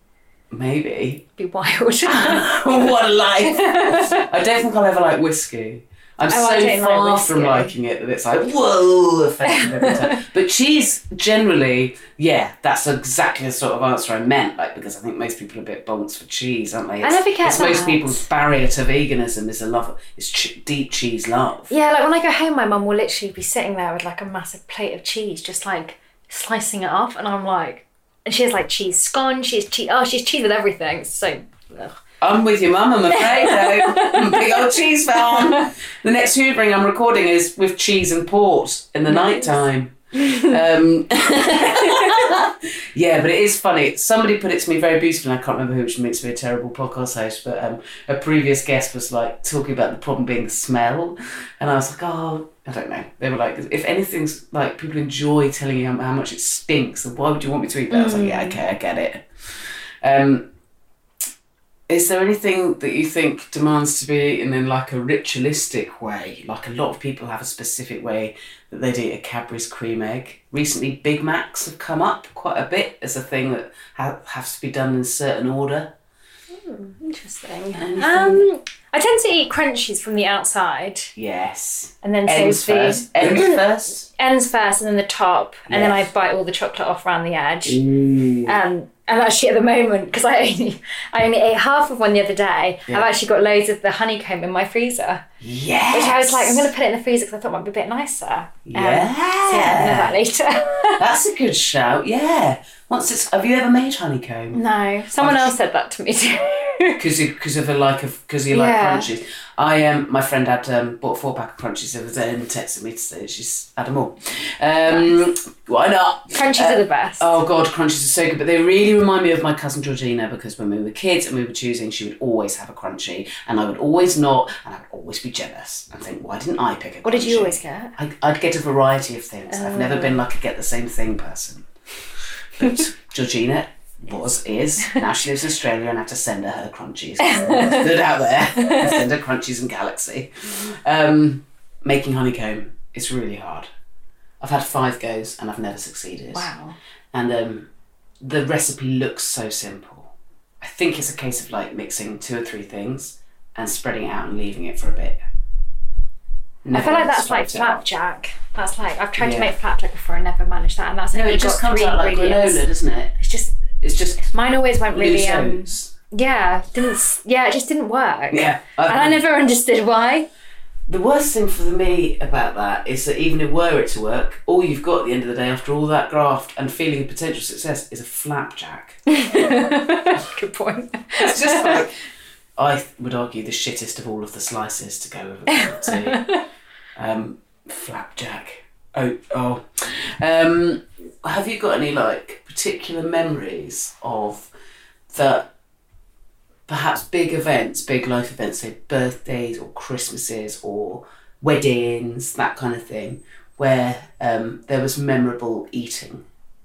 Maybe. Be wild. What a life. I don't think I'll ever like whiskey. I'm Oh, I so don't far like from whiskey. liking it that it's like, whoa, offensive every time. But cheese, generally, yeah, that's exactly the sort of answer I meant, like, because I think most people are a bit bonks for cheese, aren't they? It's, I never get it's most that. people's barrier to veganism is a love, it's ch- deep cheese love. Yeah, like when I go home, my mum will literally be sitting there with like a massive plate of cheese, just like slicing it off, and I'm like, and she has like cheese scone, she has cheese, oh, she's cheese with everything. So, ugh. I'm with your mum, I'm afraid, though. I'm a big old cheese fan. The next hoovering I'm recording is with cheese and port in the night time. um, yeah, but it is funny. Somebody put it to me very beautifully, and I can't remember who, which makes me a terrible podcast host, but um, a previous guest was like talking about the problem being the smell, and I was like, oh, I don't know. They were like, if anything's like people enjoy telling you how, how much it stinks, then why would you want me to eat that? I was like, yeah, okay, I get it. Um, Is there anything that you think demands to be eaten in like a ritualistic way? Like a lot of people have a specific way that they'd eat a Cadbury's cream egg. Recently, Big Macs have come up quite a bit as a thing that ha- has to be done in a certain order. Hmm, interesting. Anything? Um, I tend to eat crunchies from the outside. Yes. And then Ends so the first. Ends first. ends first, and then the top, and then I Yes. bite all the chocolate off around the edge. Ooh. Um, and actually, at the moment, because I only I only ate half of one the other day, Yeah. I've actually got loads of the honeycomb in my freezer. Yes. Which I was like, I'm going to put it in the freezer because I thought it might be a bit nicer. Um, Yeah. So yeah, I'll have that later. That's a good shout. Yeah. Once it's. Have you ever made honeycomb? No, someone I've- else said that to me too. Because you, because of a like of because you like Yeah. crunchies. I um my friend had um bought a four pack of crunchies the other day and texted me to say she's had them all. Um, why not? Crunchies Uh, are the best. Oh god, crunchies are so good, but they really remind me of my cousin Georgina, because when we were kids and we were choosing, she would always have a crunchy, and I would always not, and I would always be jealous and think, why didn't I pick a crunchy? What did you always get? I, I'd get a variety of things. I've never been like a get the same thing person. But Georgina was, is, now she lives in Australia, and I have to send her her crunchies. It's good out there. I send her crunchies and Galaxy. Um, making honeycomb, it's really hard. I've had five goes and I've never succeeded. Wow. And um, the recipe looks so simple. I think it's a case of like mixing two or three things and spreading it out and leaving it for a bit. I Never feel like that's like swiped it off. flapjack. That's like, I've tried Yeah. to make flapjack before, I never managed that, and that's No, only it just got comes three out like ingredients. granola, doesn't it? It's just, It's just mine always went really, loose um, oats. yeah, didn't, s- yeah, it just didn't work. Yeah. And I never understood why. The worst thing for me about that is that even if were it to work, all you've got at the end of the day after all that graft and feeling of potential success is a flapjack. Good point. It's just like, I would argue, the shittest of all of the slices to go with a cup of tea. Um, flapjack. Oh, oh. Um, have you got any like particular memories of that? Perhaps big events, big life events, say birthdays or Christmases or weddings, that kind of thing, where um, there was memorable eating,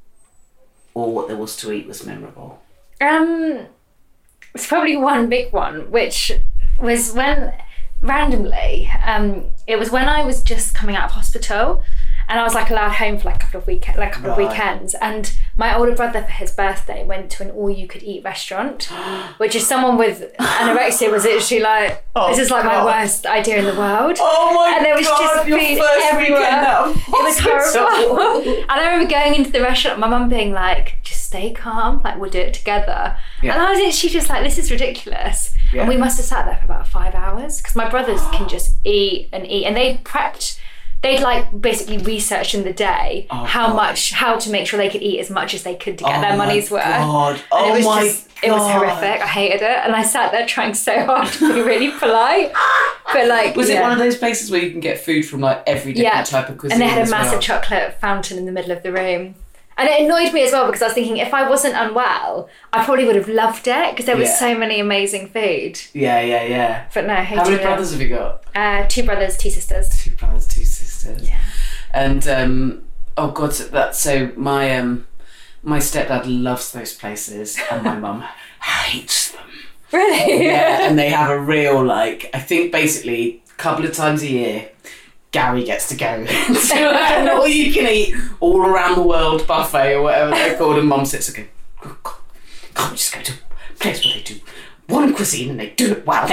or what there was to eat was memorable. Um, it's probably one big one, which was when, randomly, um, it was when I was just coming out of hospital, and I was like allowed home for like a couple of week, like a couple Right. of weekends, and my older brother for his birthday went to an all-you-could-eat restaurant, which is someone with anorexia was literally like, Oh, this is like God. my worst idea in the world. Oh my And there was God, just your food first everywhere. weekend out of It was hospital. horrible. And I remember going into the restaurant, my mum being like, just stay calm, like we'll do it together. Yeah. And I was literally just like, this is ridiculous. Yeah. And we must have sat there for about five hours because my brothers can just eat and eat, and they prepped. They'd like basically researched in the day Oh, how God. much, how to make sure they could eat as much as they could to get Oh their my money's worth. God. And Oh it was my just, it was God. horrific. I hated it, and I sat there trying so hard to be really polite. But like, Was it yeah. one of those places where you can get food from like every different Yeah, type of cuisine? and they had a as massive well? chocolate fountain in the middle of the room. And it annoyed me as well because I was thinking if I wasn't unwell, I probably would have loved it because there was Yeah. so many amazing food. Yeah, yeah, yeah. But no, I hated How many it. brothers have you got? Uh, two brothers, two sisters. Two brothers, two sisters. Yeah. And um, oh god, so that so my um, my stepdad loves those places, and my mum hates them. Really? Yeah, and they have a real like I think basically a couple of times a year, Gary gets to go to an all you can eat all around the world buffet or whatever they're called, and mum sits and goes, can't we just go to a place where they do one cuisine and they do it well.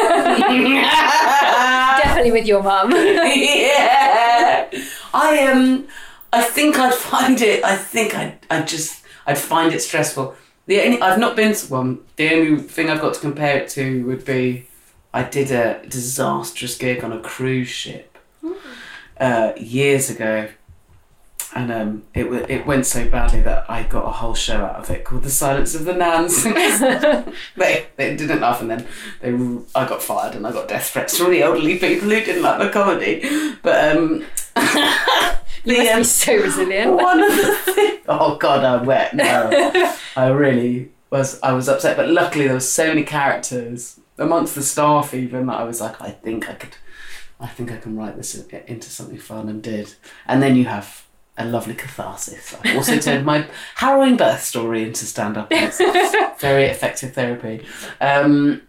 Definitely with your mum. Yeah. I um I think I'd find it I think I'd I just I'd find it stressful. The only I've not been to one. The only thing I've got to compare it to would be I did a disastrous gig on a cruise ship uh, years ago, and um, it w- it went so badly that I got a whole show out of it called The Silence of the Nans. they they didn't laugh, and then they I got fired and I got death threats from the elderly people who didn't like the comedy. But um, you must be so resilient. One of the things, oh God, I'm wet. No, I really was. I was upset, but luckily there were so many characters amongst the staff even that I was like, I think I could, I think I can write this into something fun, and did. And then you have a lovely catharsis. I also turned my harrowing birth story into stand-up. It's very effective therapy. Um,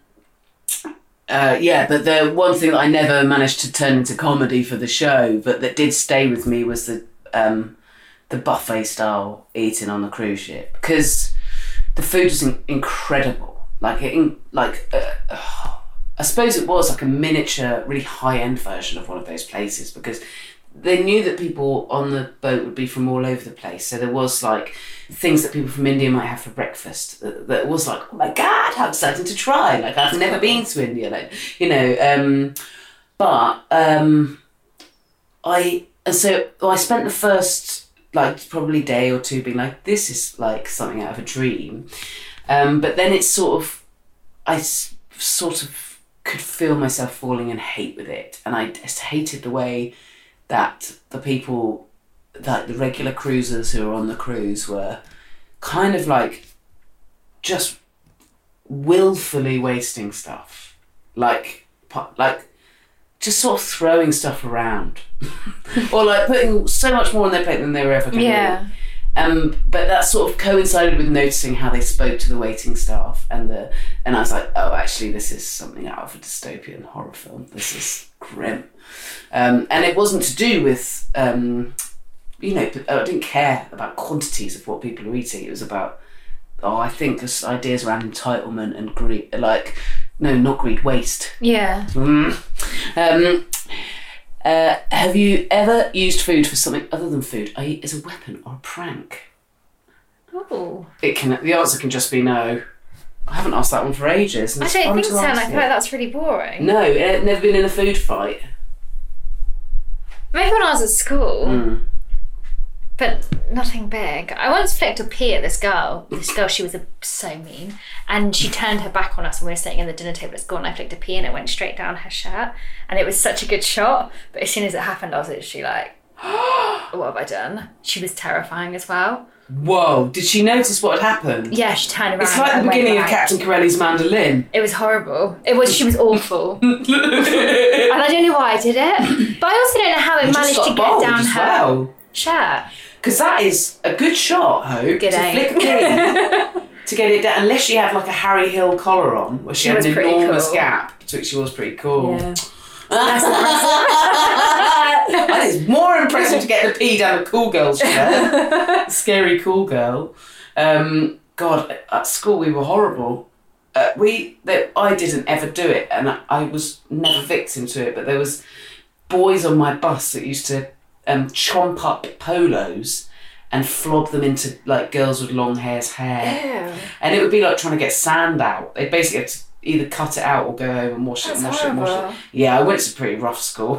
uh, yeah, but the one thing that I never managed to turn into comedy for the show, but that did stay with me, was the um, the buffet style eating on the cruise ship, because the food was in- incredible. Like, it, like uh, I suppose it was like a miniature, really high-end version of one of those places, because they knew that people on the boat would be from all over the place. So there was like things that people from India might have for breakfast that, that was like, oh my God, how exciting to try. Like, I've never been to India, like, you know. Um, but um, I, and so I spent the first, like, probably day or two being like, this is like something out of a dream. Um, but then it's sort of, I s- sort of could feel myself falling in hate with it. And I just hated the way that the people, that the regular cruisers who were on the cruise were kind of like just willfully wasting stuff. Like, like just sort of throwing stuff around. Or like putting so much more on their plate than they were ever going to Yeah. do. Um, but that sort of coincided with noticing how they spoke to the waiting staff, and the and I was like, oh, actually, this is something out of a dystopian horror film. This is grim, um, and it wasn't to do with, um, you know, I didn't care about quantities of what people were eating. It was about, oh, I think this ideas around entitlement and greed, like, no, not greed, waste. Yeah. Mm. Um, Uh, have you ever used food for something other than food, that is as a weapon or a prank? Oh. It can. The answer can just be no. I haven't asked that one for ages. And I it's don't fun think to so, and I ask feel it. like that's really boring. No, it, never been in a food fight. Maybe when I was at school, Mm. but nothing big. I once flicked a pea at this girl. This girl, she was a, so mean. And she turned her back on us when we were sitting at the dinner table at school, and I flicked a pea and it went straight down her shirt. And it was such a good shot. But as soon as it happened, I was literally like, what have I done? She was terrifying as well. Whoa, did she notice what had happened? Yeah, she turned around. It's like the and went beginning of like- Captain Corelli's mandolin. It was horrible. It was. She was awful. And I don't know why I did it. But I also don't know how it You just managed got to get bold down as her well. shirt. Because that is a good shot, Hope, Good to aim. flick a pea to get it down. Unless she had like a Harry Hill collar on, where she, She had was an pretty enormous cool. gap, to which she was pretty cool. Yeah. And it's more impressive to get the pee down a cool girl's shirt. Scary cool girl. Um, God, at school we were horrible. Uh, we, that I didn't ever do it, and I, I was never victim to it. But there was boys on my bus that used to um, chomp up polos and flob them into like girls with long hair's hair. Ew. And it would be like trying to get sand out. They basically had to either cut it out or go home and wash it and That's wash it and wash horrible. it. Yeah, I went to a pretty rough school.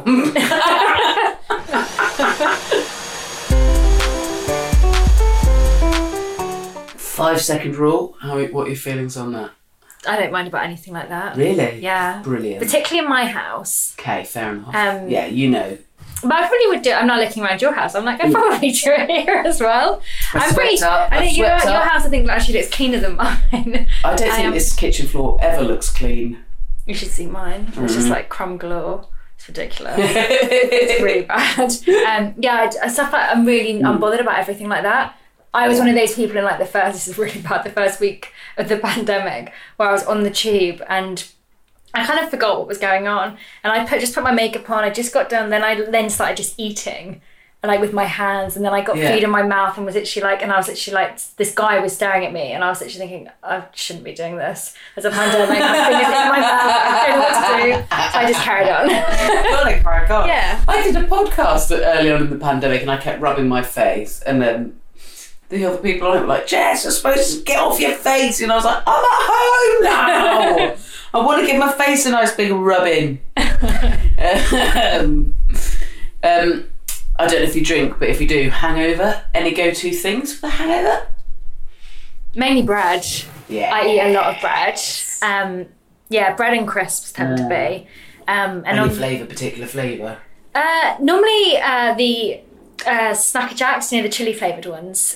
Five second rule. How? What are your feelings on that? I don't mind about anything like that. Really? Yeah. Brilliant. Particularly in my house. Okay, fair enough. Um, yeah, you know. But I probably would do it. I'm not looking around your house. I'm like, I probably do it here as well. I I'm pretty. swept up, I I think your, swept your up. house, I think, actually looks cleaner than mine. I don't think am- this kitchen floor ever looks clean. You should see mine. It's Mm-hmm. just like crumb galore. It's ridiculous. It's really bad. Um, yeah, I, stuff like I'm really unbothered about everything like that. I was one of those people in like the first, this is really bad, the first week of the pandemic where I was on the tube and I kind of forgot what was going on and I put just put my makeup on, I just got done, then I then started just eating like with my hands, and then I got Yeah. food in my mouth and was literally like, and I was literally like, this guy was staring at me, and I was literally thinking, I shouldn't be doing this. There's a pandemic, my fingers in my mouth, I don't know what to do. So I just carried on. Gotta crack on. Yeah. I did a podcast early on in the pandemic, and I kept rubbing my face, and then the other people on it were like, Jess, you're supposed to get off your face. And I was like, I'm at home now. I want to give my face a nice big rubbing. um, um, I don't know if you drink, but if you do, hangover. Any go-to things for the hangover? Mainly bread. Yeah. I eat a lot of bread. Um, yeah, bread and crisps tend to be. Um, and Any on, flavour, particular flavour? uh, normally uh, the uh, Snacker Jacks, you know, the chili flavoured ones.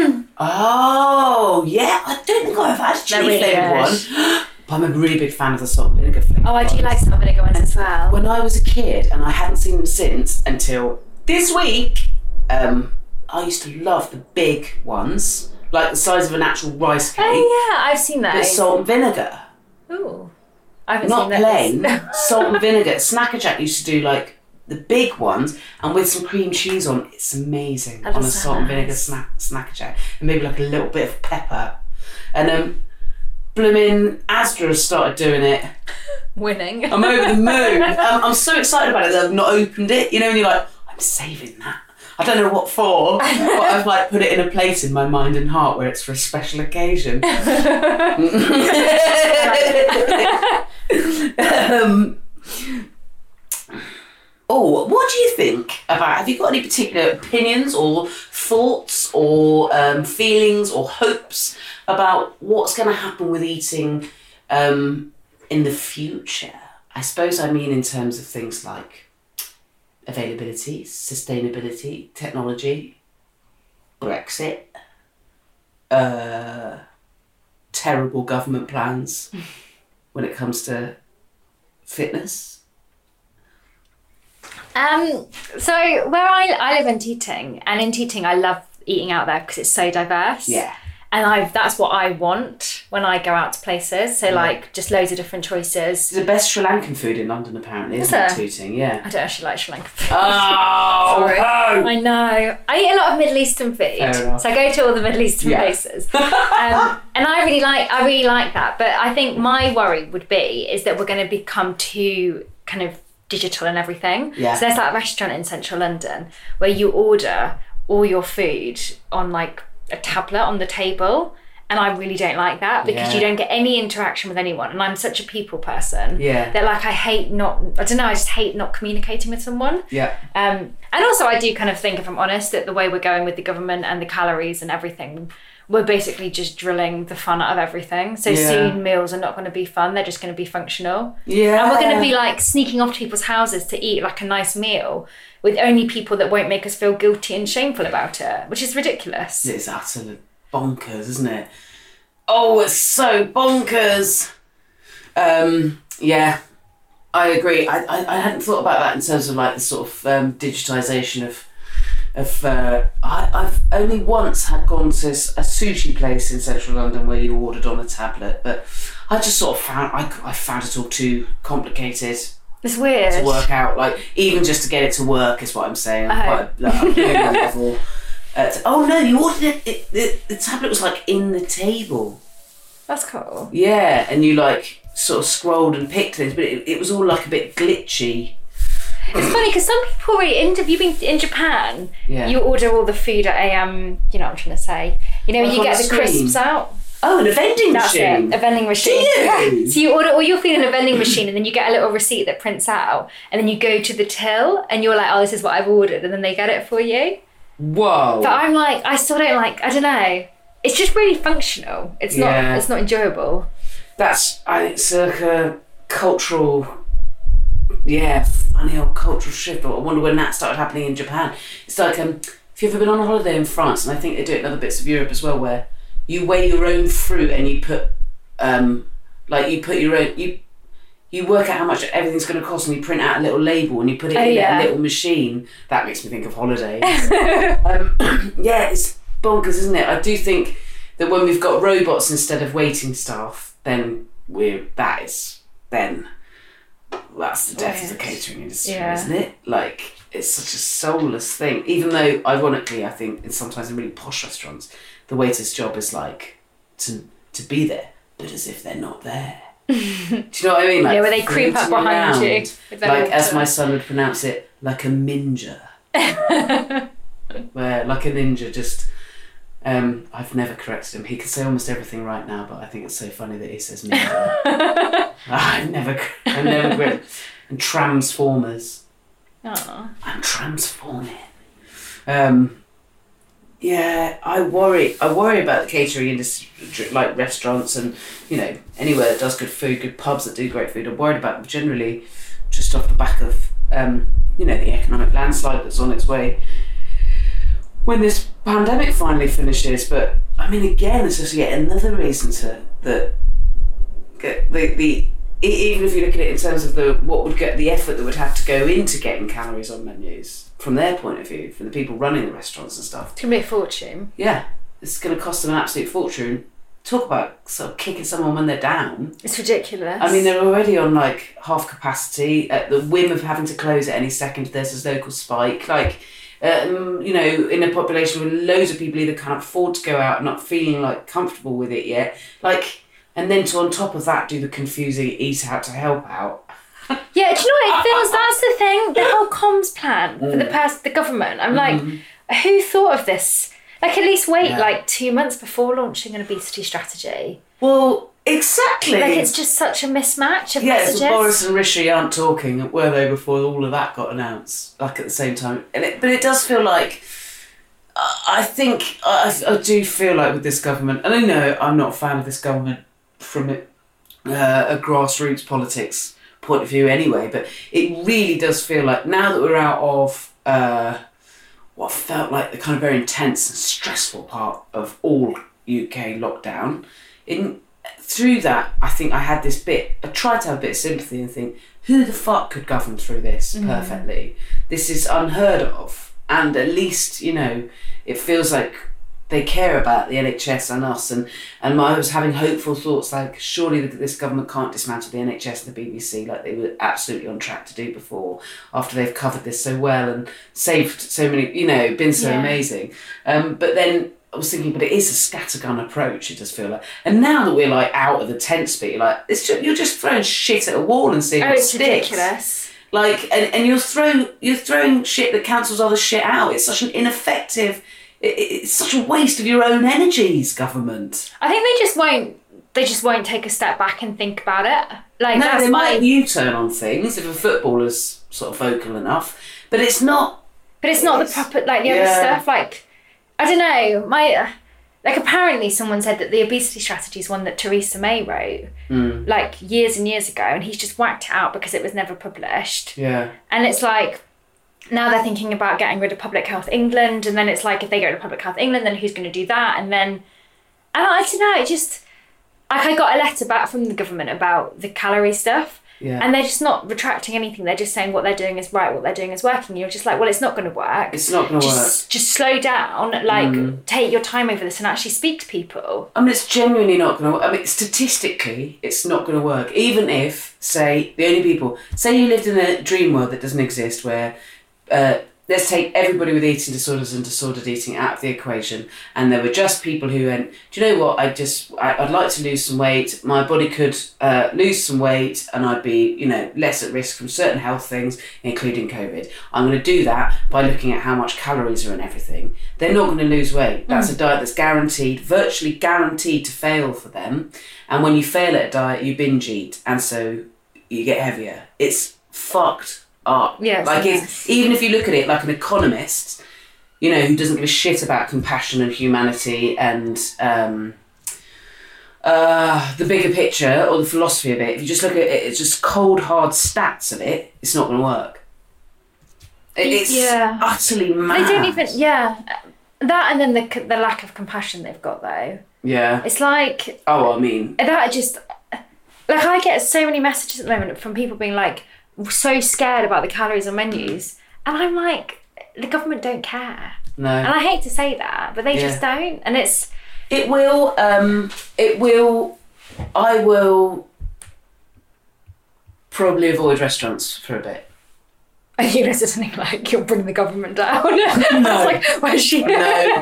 Oh, yeah. I don't think I've had a chili really flavoured good. one. But I'm a really big fan of the salt and vinegar flavour. Oh, I do like salt and vinegar ones as well. When I was a kid, and I hadn't seen them since until this week, um, I used to love the big ones, like the size of an actual rice cake. Oh yeah, I've seen But those. salt and vinegar. Ooh. I haven't Not seen plain, those. salt and vinegar. Snacker Jack used to do like the big ones, and with some cream cheese on. It's amazing That on a does salt sound and vinegar nice. snack, Snacker Jack, and maybe like a little bit of pepper. And um, blooming Asda has started doing it. Winning. I'm over the moon. I'm, I'm so excited about it that I've not opened it. You know, and you're like, I'm saving that. I don't know what for, but I've like put it in a place in my mind and heart where it's for a special occasion. um, oh, what do you think about? Have you got any particular opinions or thoughts or um, feelings or hopes about what's going to happen with eating um, in the future? I suppose I mean in terms of things like availability, sustainability, technology, Brexit, uh, terrible government plans when it comes to fitness. Um, so where I, I live in Teeting, and in Teeting I love eating out there because it's so diverse. Yeah. And I that's what I want when I go out to places. So like just loads of different choices. It's the best Sri Lankan food in London, apparently, isn't Is it? it? Tooting, yeah. I don't actually like Sri Lankan food. Oh, Sorry. no. I know. I eat a lot of Middle Eastern food. Fair enough. So I go to all the Middle Eastern Yeah. places. um, and I really like I really like that. But I think my worry would be is that we're going to become too kind of digital and everything. Yeah. So there's that restaurant in central London where you order all your food on like a tablet on the table. And I really don't like that because Yeah. you don't get any interaction with anyone. And I'm such a people person Yeah. that like I hate not, I don't know, I just hate not communicating with someone. Yeah. Um, and also I do kind of think, if I'm honest, that the way we're going with the government and the calories and everything, we're basically just drilling the fun out of everything. So Yeah. soon meals are not going to be fun, they're just going to be functional. Yeah. And we're going to be like sneaking off to people's houses to eat like a nice meal with only people that won't make us feel guilty and shameful about it, which is ridiculous. It's absolute bonkers, isn't it? Oh, it's so bonkers. Um, yeah, I agree. I, I, I hadn't thought about that in terms of like the sort of um, digitisation of of. Uh, I, I've only once had gone to a sushi place in central London where you ordered on a tablet, but I just sort of found I, I found it all too complicated It's weird. to work out. Like even just to get it to work is what I'm saying. Oh. Quite a, like, a human level. Uh, to- oh no, you ordered it, it the, the tablet was like in the table. That's cool. Yeah, and you like sort of scrolled and picked things, but it, it was all like a bit glitchy. It's funny because some people really in, have you been in Japan? Yeah. You order all the food at a um you know what I'm trying to say. You know, Like you on get the the screen? crisps out. Oh, and a vending That's machine. it, a vending machine. Do you? Yeah. So you order all your food in a vending machine, and then you get a little receipt that prints out, and then you go to the till, and you're like, oh, this is what I've ordered, and then they get it for you. Whoa. But I'm like, I still don't like. I don't know. It's just really functional. It's not. Yeah. It's not enjoyable. That's I think circa cultural. Yeah, funny old cultural shift. I wonder when that started happening in Japan. It's like um, if you've ever been on a holiday in France, and I think they do it in other bits of Europe as well, where you weigh your own fruit and you put, um, like you put your own you. You work out how much everything's going to cost and you print out a little label and you put it Oh, in yeah. a little machine. That makes me think of holidays. um, yeah, it's bonkers, isn't it? I do think that when we've got robots instead of waiting staff, then we're, that is, then that's the death Weird. of the catering industry, Yeah. isn't it? Like, it's such a soulless thing. Even though, ironically, I think in sometimes in really posh restaurants, the waiter's job is like to to be there, but as if they're not there. Do you know what I mean? Like, Yeah, where they creep up floating behind you around, with their like, as water. my son would pronounce it, like a ninja. Where, like a ninja, just... Um, I've never corrected him. He can say almost everything right now, but I think it's so funny that he says ninja. I've never, I've never corrected. And transformers. Aww. I'm transforming. Um, yeah, I worry. I worry about the catering industry, like restaurants and, you know, anywhere that does good food, good pubs that do great food. I'm worried about them generally just off the back of, um, you know, the economic landslide that's on its way when this pandemic finally finishes. But, I mean, again, it's just yet another reason to, that, get the, the, even if you look at it in terms of the what would get the effort that would have to go into getting calories on menus from their point of view, from the people running the restaurants and stuff. It's going to be a fortune. Yeah, it's going to cost them an absolute fortune. Talk about sort of kicking someone when they're down. It's ridiculous. I mean, they're already on like half capacity, at the whim of having to close at any second if there's a local spike. Like, um, you know, in a population where loads of people either can't afford to go out, not feeling like comfortable with it yet. Like, and then to on top of that do the confusing eat out to help out. Yeah, do you know what it feels? That's the thing. The whole comms plan for the pers- the government. I'm like, who thought of this? Like, at least wait Yeah. like two months before launching an obesity strategy. Well, exactly. Like, it's just such a mismatch of yeah, messages. so Boris and Rishi aren't talking, were they, before all of that got announced? Like at the same time, and it, but it does feel like. Uh, I think I, I do feel like with this government, and I know I'm not a fan of this government from it, uh, a grassroots politics point of view anyway, but it really does feel like now that we're out of uh, what felt like the kind of very intense and stressful part of all U K lockdown, in through that I think I had this bit, I tried to have a bit of sympathy and think, who the fuck could govern through this mm. perfectly? This is unheard of, and at least, you know, it feels like they care about the N H S and us, and, and I was having hopeful thoughts like, surely this government can't dismantle the N H S and the B B C like they were absolutely on track to do before, after they've covered this so well and saved so many, you know, been so yeah. amazing. Um, but then I was thinking, but it is a scattergun approach, it does feel like. And now that we're like out of the tent speak, like, it's just, you're just throwing shit at a wall and seeing oh, what it's sticks. ridiculous. Like, and, and you're, throw, you're throwing shit that cancels other shit out. It's such an ineffective... It's such a waste of your own energies, government. I think they just won't. They just won't take a step back and think about it. Like, no, that's they my... might U-turn on things if a footballer's sort of vocal enough, but it's not. But it's not the proper, like, the yeah. other stuff. Like, I don't know. My like apparently someone said that the obesity strategy is one that Theresa May wrote mm. like years and years ago, and he's just whacked it out because it was never published. Yeah. And it's like, now they're thinking about getting rid of Public Health England, and then it's like, if they get rid of Public Health England, then who's going to do that? And then, and I don't know, it just, like, I got a letter back from the government about the calorie stuff, yeah. and they're just not retracting anything. They're just saying what they're doing is right, what they're doing is working. You're just like, well, it's not going to work. It's not going to work. Just, just slow down, like, mm. take your time over this and actually speak to people. I mean, it's genuinely not going to work. I mean, statistically, it's not going to work. Even if, say, the only people, say you lived in a dream world that doesn't exist where, uh, let's take everybody with eating disorders and disordered eating out of the equation, and there were just people who went, do you know what, I just, I, I'd like to lose some weight, my body could uh, lose some weight and I'd be, you know, less at risk from certain health things, including COVID. I'm going to do that by looking at how much calories are in everything. They're not going to lose weight. That's mm. a diet that's guaranteed, virtually guaranteed to fail for them. And when you fail at a diet, you binge eat, and so you get heavier. It's fucked up. Yes, like yes. It's, even if you look at it like an economist, you know, who doesn't give a shit about compassion and humanity and um, uh, the bigger picture or the philosophy of it, if you just look at it, it's just cold hard stats of it, it's not going to work. It, it's yeah. utterly mad. They don't even, yeah. That, and then the the lack of compassion they've got, though. Yeah. It's like... Oh, I mean... That just... Like, I get so many messages at the moment from people being like, so scared about the calories on menus, and I'm like, the government don't care. No. And I hate to say that, but they yeah. just don't. And it's... It will, um, it will, I will probably avoid restaurants for a bit. I think it's something like you'll bring the government down. No. I was like, where's she? No.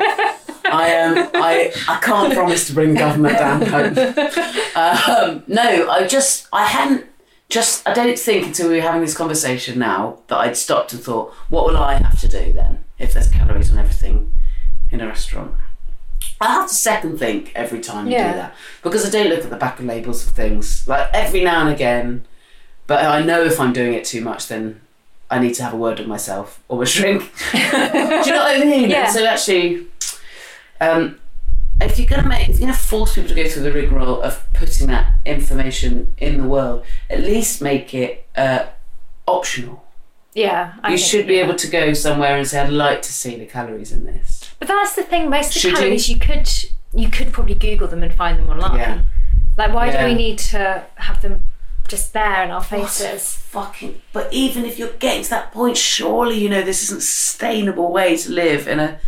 I um I I can't promise to bring government down home. Um, no, I just I hadn't just I don't think until we were having this conversation now that I'd stopped and thought, what will I have to do then if there's calories on everything in a restaurant? I have to second think every time you Yeah. do that because I don't look at the back of labels of things like every now and again. But I know if I'm doing it too much, then I need to have a word with myself or a shrink. Do you know what I mean? Yeah. And so actually. Um, if you're gonna make, if you're gonna force people to go through the rigmarole of putting that information in the world, at least make it uh, optional. Yeah. I you think, should be yeah. able to go somewhere and say, "I'd like to see the calories in this." But that's the thing. Most of the Should calories you? you could you could probably Google them and find them online. Yeah. Like, why Yeah. do we need to have them just there in our faces? Fucking. But even if you're getting to that point, surely you know this isn't a sustainable way to live in a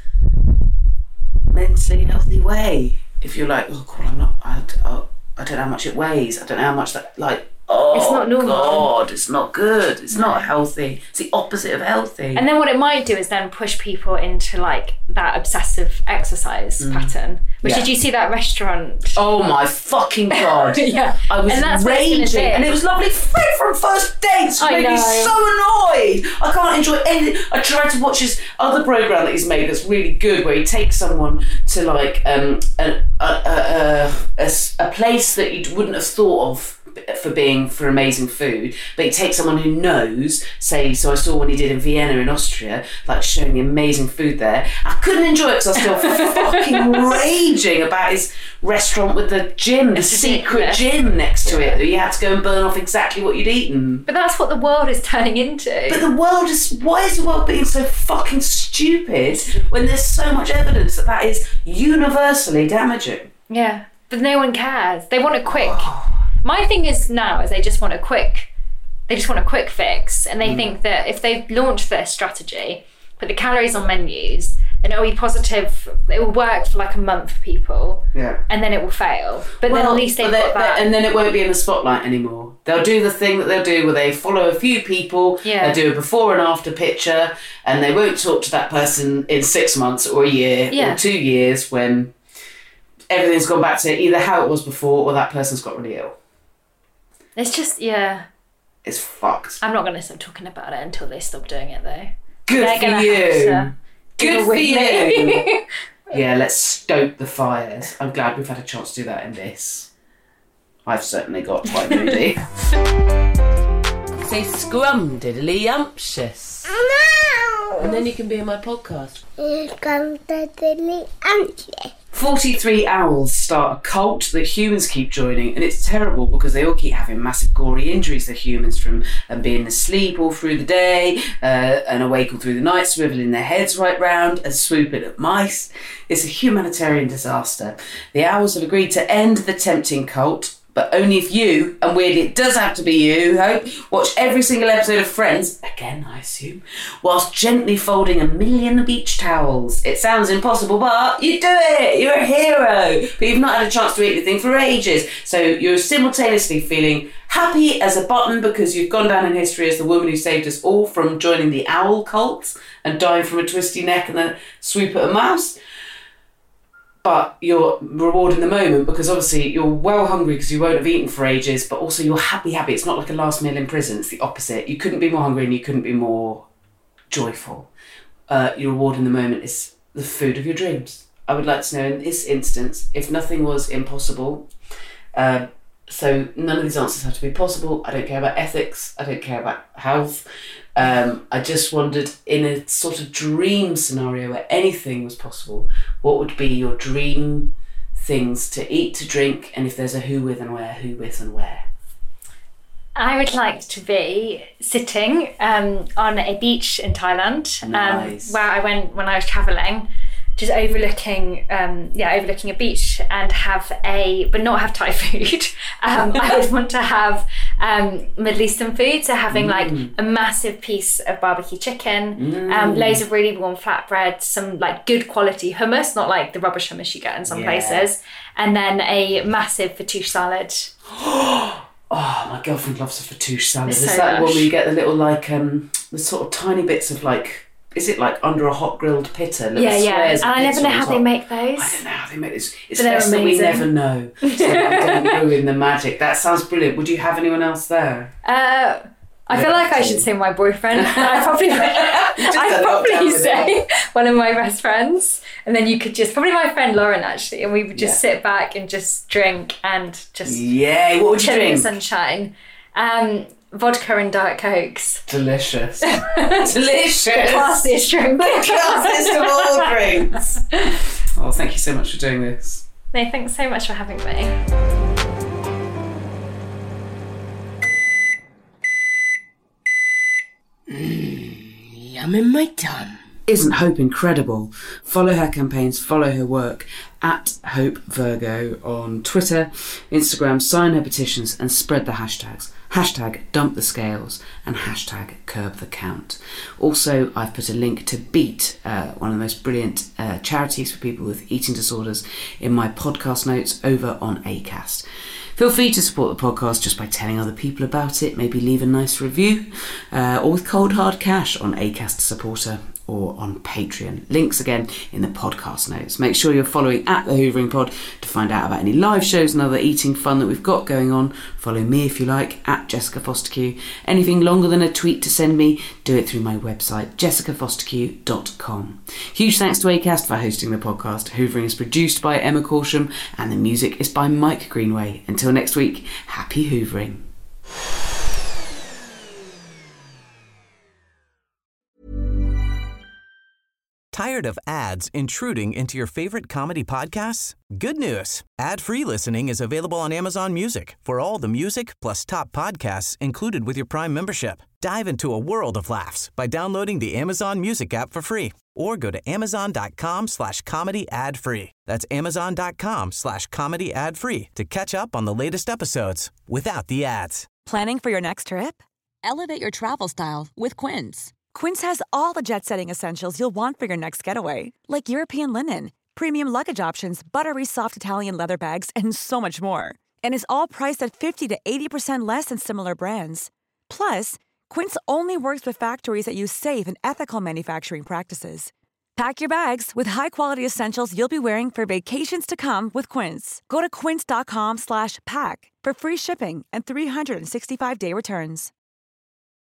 mentally healthy way. If you're like, oh god, I'm not, I, I, I don't know how much it weighs, I don't know how much that, like, oh It's not normal. god, it's not good, it's not healthy, it's the opposite of healthy. And then what it might do is then push people into like that obsessive exercise pattern. Which Yeah. did you see that restaurant? Oh my fucking god. Yeah. I was And that's what it's gonna raging do. and it was lovely free from first dates. It I made me know. so annoyed. I can't enjoy anything. I tried to watch his other programme that he's made that's really good where he takes someone to like um, a, a, a, a, a place that you wouldn't have thought of for being for amazing food, but he takes someone who knows, say, so I saw when he did in Vienna in Austria, like showing the amazing food there. I couldn't enjoy it because I was still fucking raging about his restaurant with the gym, the It's secret ridiculous. gym next to it that you had to go and burn off exactly what you'd eaten. But that's what the world is turning into. But the world is, why is the world being so fucking stupid when there's so much evidence that that is universally damaging? Yeah. But no one cares. They want a quick. My thing is now is they just want a quick, they just want a quick fix. And they Mm. think that if they launch their strategy, put the calories on menus, then it'll be positive, it will work for like a month for people. Yeah. And then it will fail. But then at least they've but got they- that. they- and then it won't be in the spotlight anymore. They'll do the thing that they'll do where they follow a few people, Yeah. they'll do a before and after picture, and they won't talk to that person in six months or a year Yeah. or two years when everything's gone back to either how it was before or that person's got really ill. It's just, yeah. It's fucked. I'm not going to stop talking about it until they stop doing it though. Good They're for gonna have you. to Good deal for with you. me. Yeah, let's stoke the fires. I'm glad we've had a chance to do that in this. I've certainly got quite moody. Say scrum diddly umptious. And then you can be in my podcast. forty-three owls start a cult that humans keep joining, and it's terrible because they all keep having massive gory injuries, the humans, from um, being asleep all through the day uh, and awake all through the night, swiveling their heads right round and swooping at mice. It's a humanitarian disaster. The owls have agreed to end the tempting cult, but only if you, and weirdly it does have to be you, Hope, watch every single episode of Friends, again I assume, whilst gently folding a million beach towels. It sounds impossible, but you do it! You're a hero! But you've not had a chance to eat anything for ages, so you're simultaneously feeling happy as a button because you've gone down in history as the woman who saved us all from joining the owl cult and dying from a twisty neck and a swoop at a mouse. But you're rewarding the moment because obviously you're well hungry because you won't have eaten for ages, but also you're happy, happy. It's not like a last meal in prison. It's the opposite. You couldn't be more hungry and you couldn't be more joyful. Uh, your reward in the moment is the food of your dreams. I would like to know in this instance, if nothing was impossible, uh, so none of these answers have to be possible. I don't care about ethics. I don't care about health. Um, I just wondered, in a sort of dream scenario where anything was possible, what would be your dream things to eat, to drink, and if there's a who with and where, who with and where? I would like to be sitting um, on a beach in Thailand, Nice. um, where I went when I was travelling, just overlooking, um, yeah, overlooking a beach and have a, but not have Thai food. um, I would want to have um, Middle Eastern food, so having like a massive piece of barbecue chicken, um, loads of really warm flatbread, some like good quality hummus, not like the rubbish hummus you get in some Yeah. places, and then a massive fattoush salad. Oh, my girlfriend loves a fatouche salad. It's Is so that the one lush. where you get the little, like, um, the sort of tiny bits of, like, is it like under a hot grilled pitta? Little Yeah, yeah. squares And of I never pizza know on how they top? make those. I don't know how they make this. It's But they're best that we amazing. never know. So we don't ruin the magic. That sounds brilliant. Would you have anyone else there? Uh, I feel like I should say my boyfriend. I'd probably, I'd a probably lockdown with say one of my best friends. And then you could just, probably my friend Lauren actually, and we would just Yeah. sit back and just drink and just Yeah, what would you chill in the drink? sunshine. Um, vodka and Diet Cokes. Delicious. Delicious. Classiest drink. Classiest of all drinks. Oh, thank you so much for doing this. No, thanks so much for having me. Yum in my tum. Isn't Hope incredible? Follow her campaigns, follow her work at Hope Virgo on Twitter, Instagram, sign her petitions and spread the hashtags. Hashtag dump the scales and hashtag curb the count. Also, I've put a link to Beat, uh, one of the most brilliant uh, charities for people with eating disorders, in my podcast notes over on Acast. Feel free to support the podcast just by telling other people about it, maybe leave a nice review, uh, or with cold hard cash on Acast Supporter or on Patreon. Links again in the podcast notes. Make sure you're following at The Hoovering Pod to find out about any live shows and other eating fun that we've got going on. Follow me if you like, at Jessica Fosterq. Anything longer than a tweet to send me, do it through my website, jessica fosterq dot com. Huge thanks to Acast for hosting the podcast. Hoovering is produced by Emma Corsham and the music is by Mike Greenway. Until next week, happy Hoovering. Tired of ads intruding into your favorite comedy podcasts? Good news. Ad-free listening is available on Amazon Music for all the music plus top podcasts included with your Prime membership. Dive into a world of laughs by downloading the Amazon Music app for free or go to amazon.com slash comedy ad free. That's amazon.com slash comedy ad free to catch up on the latest episodes without the ads. Planning for your next trip? Elevate your travel style with Quince. Quince has all the jet-setting essentials you'll want for your next getaway, like European linen, premium luggage options, buttery soft Italian leather bags, and so much more. And is all priced at fifty to eighty percent less than similar brands. Plus, Quince only works with factories that use safe and ethical manufacturing practices. Pack your bags with high-quality essentials you'll be wearing for vacations to come with Quince. Go to quince.com slash pack for free shipping and three sixty-five day returns.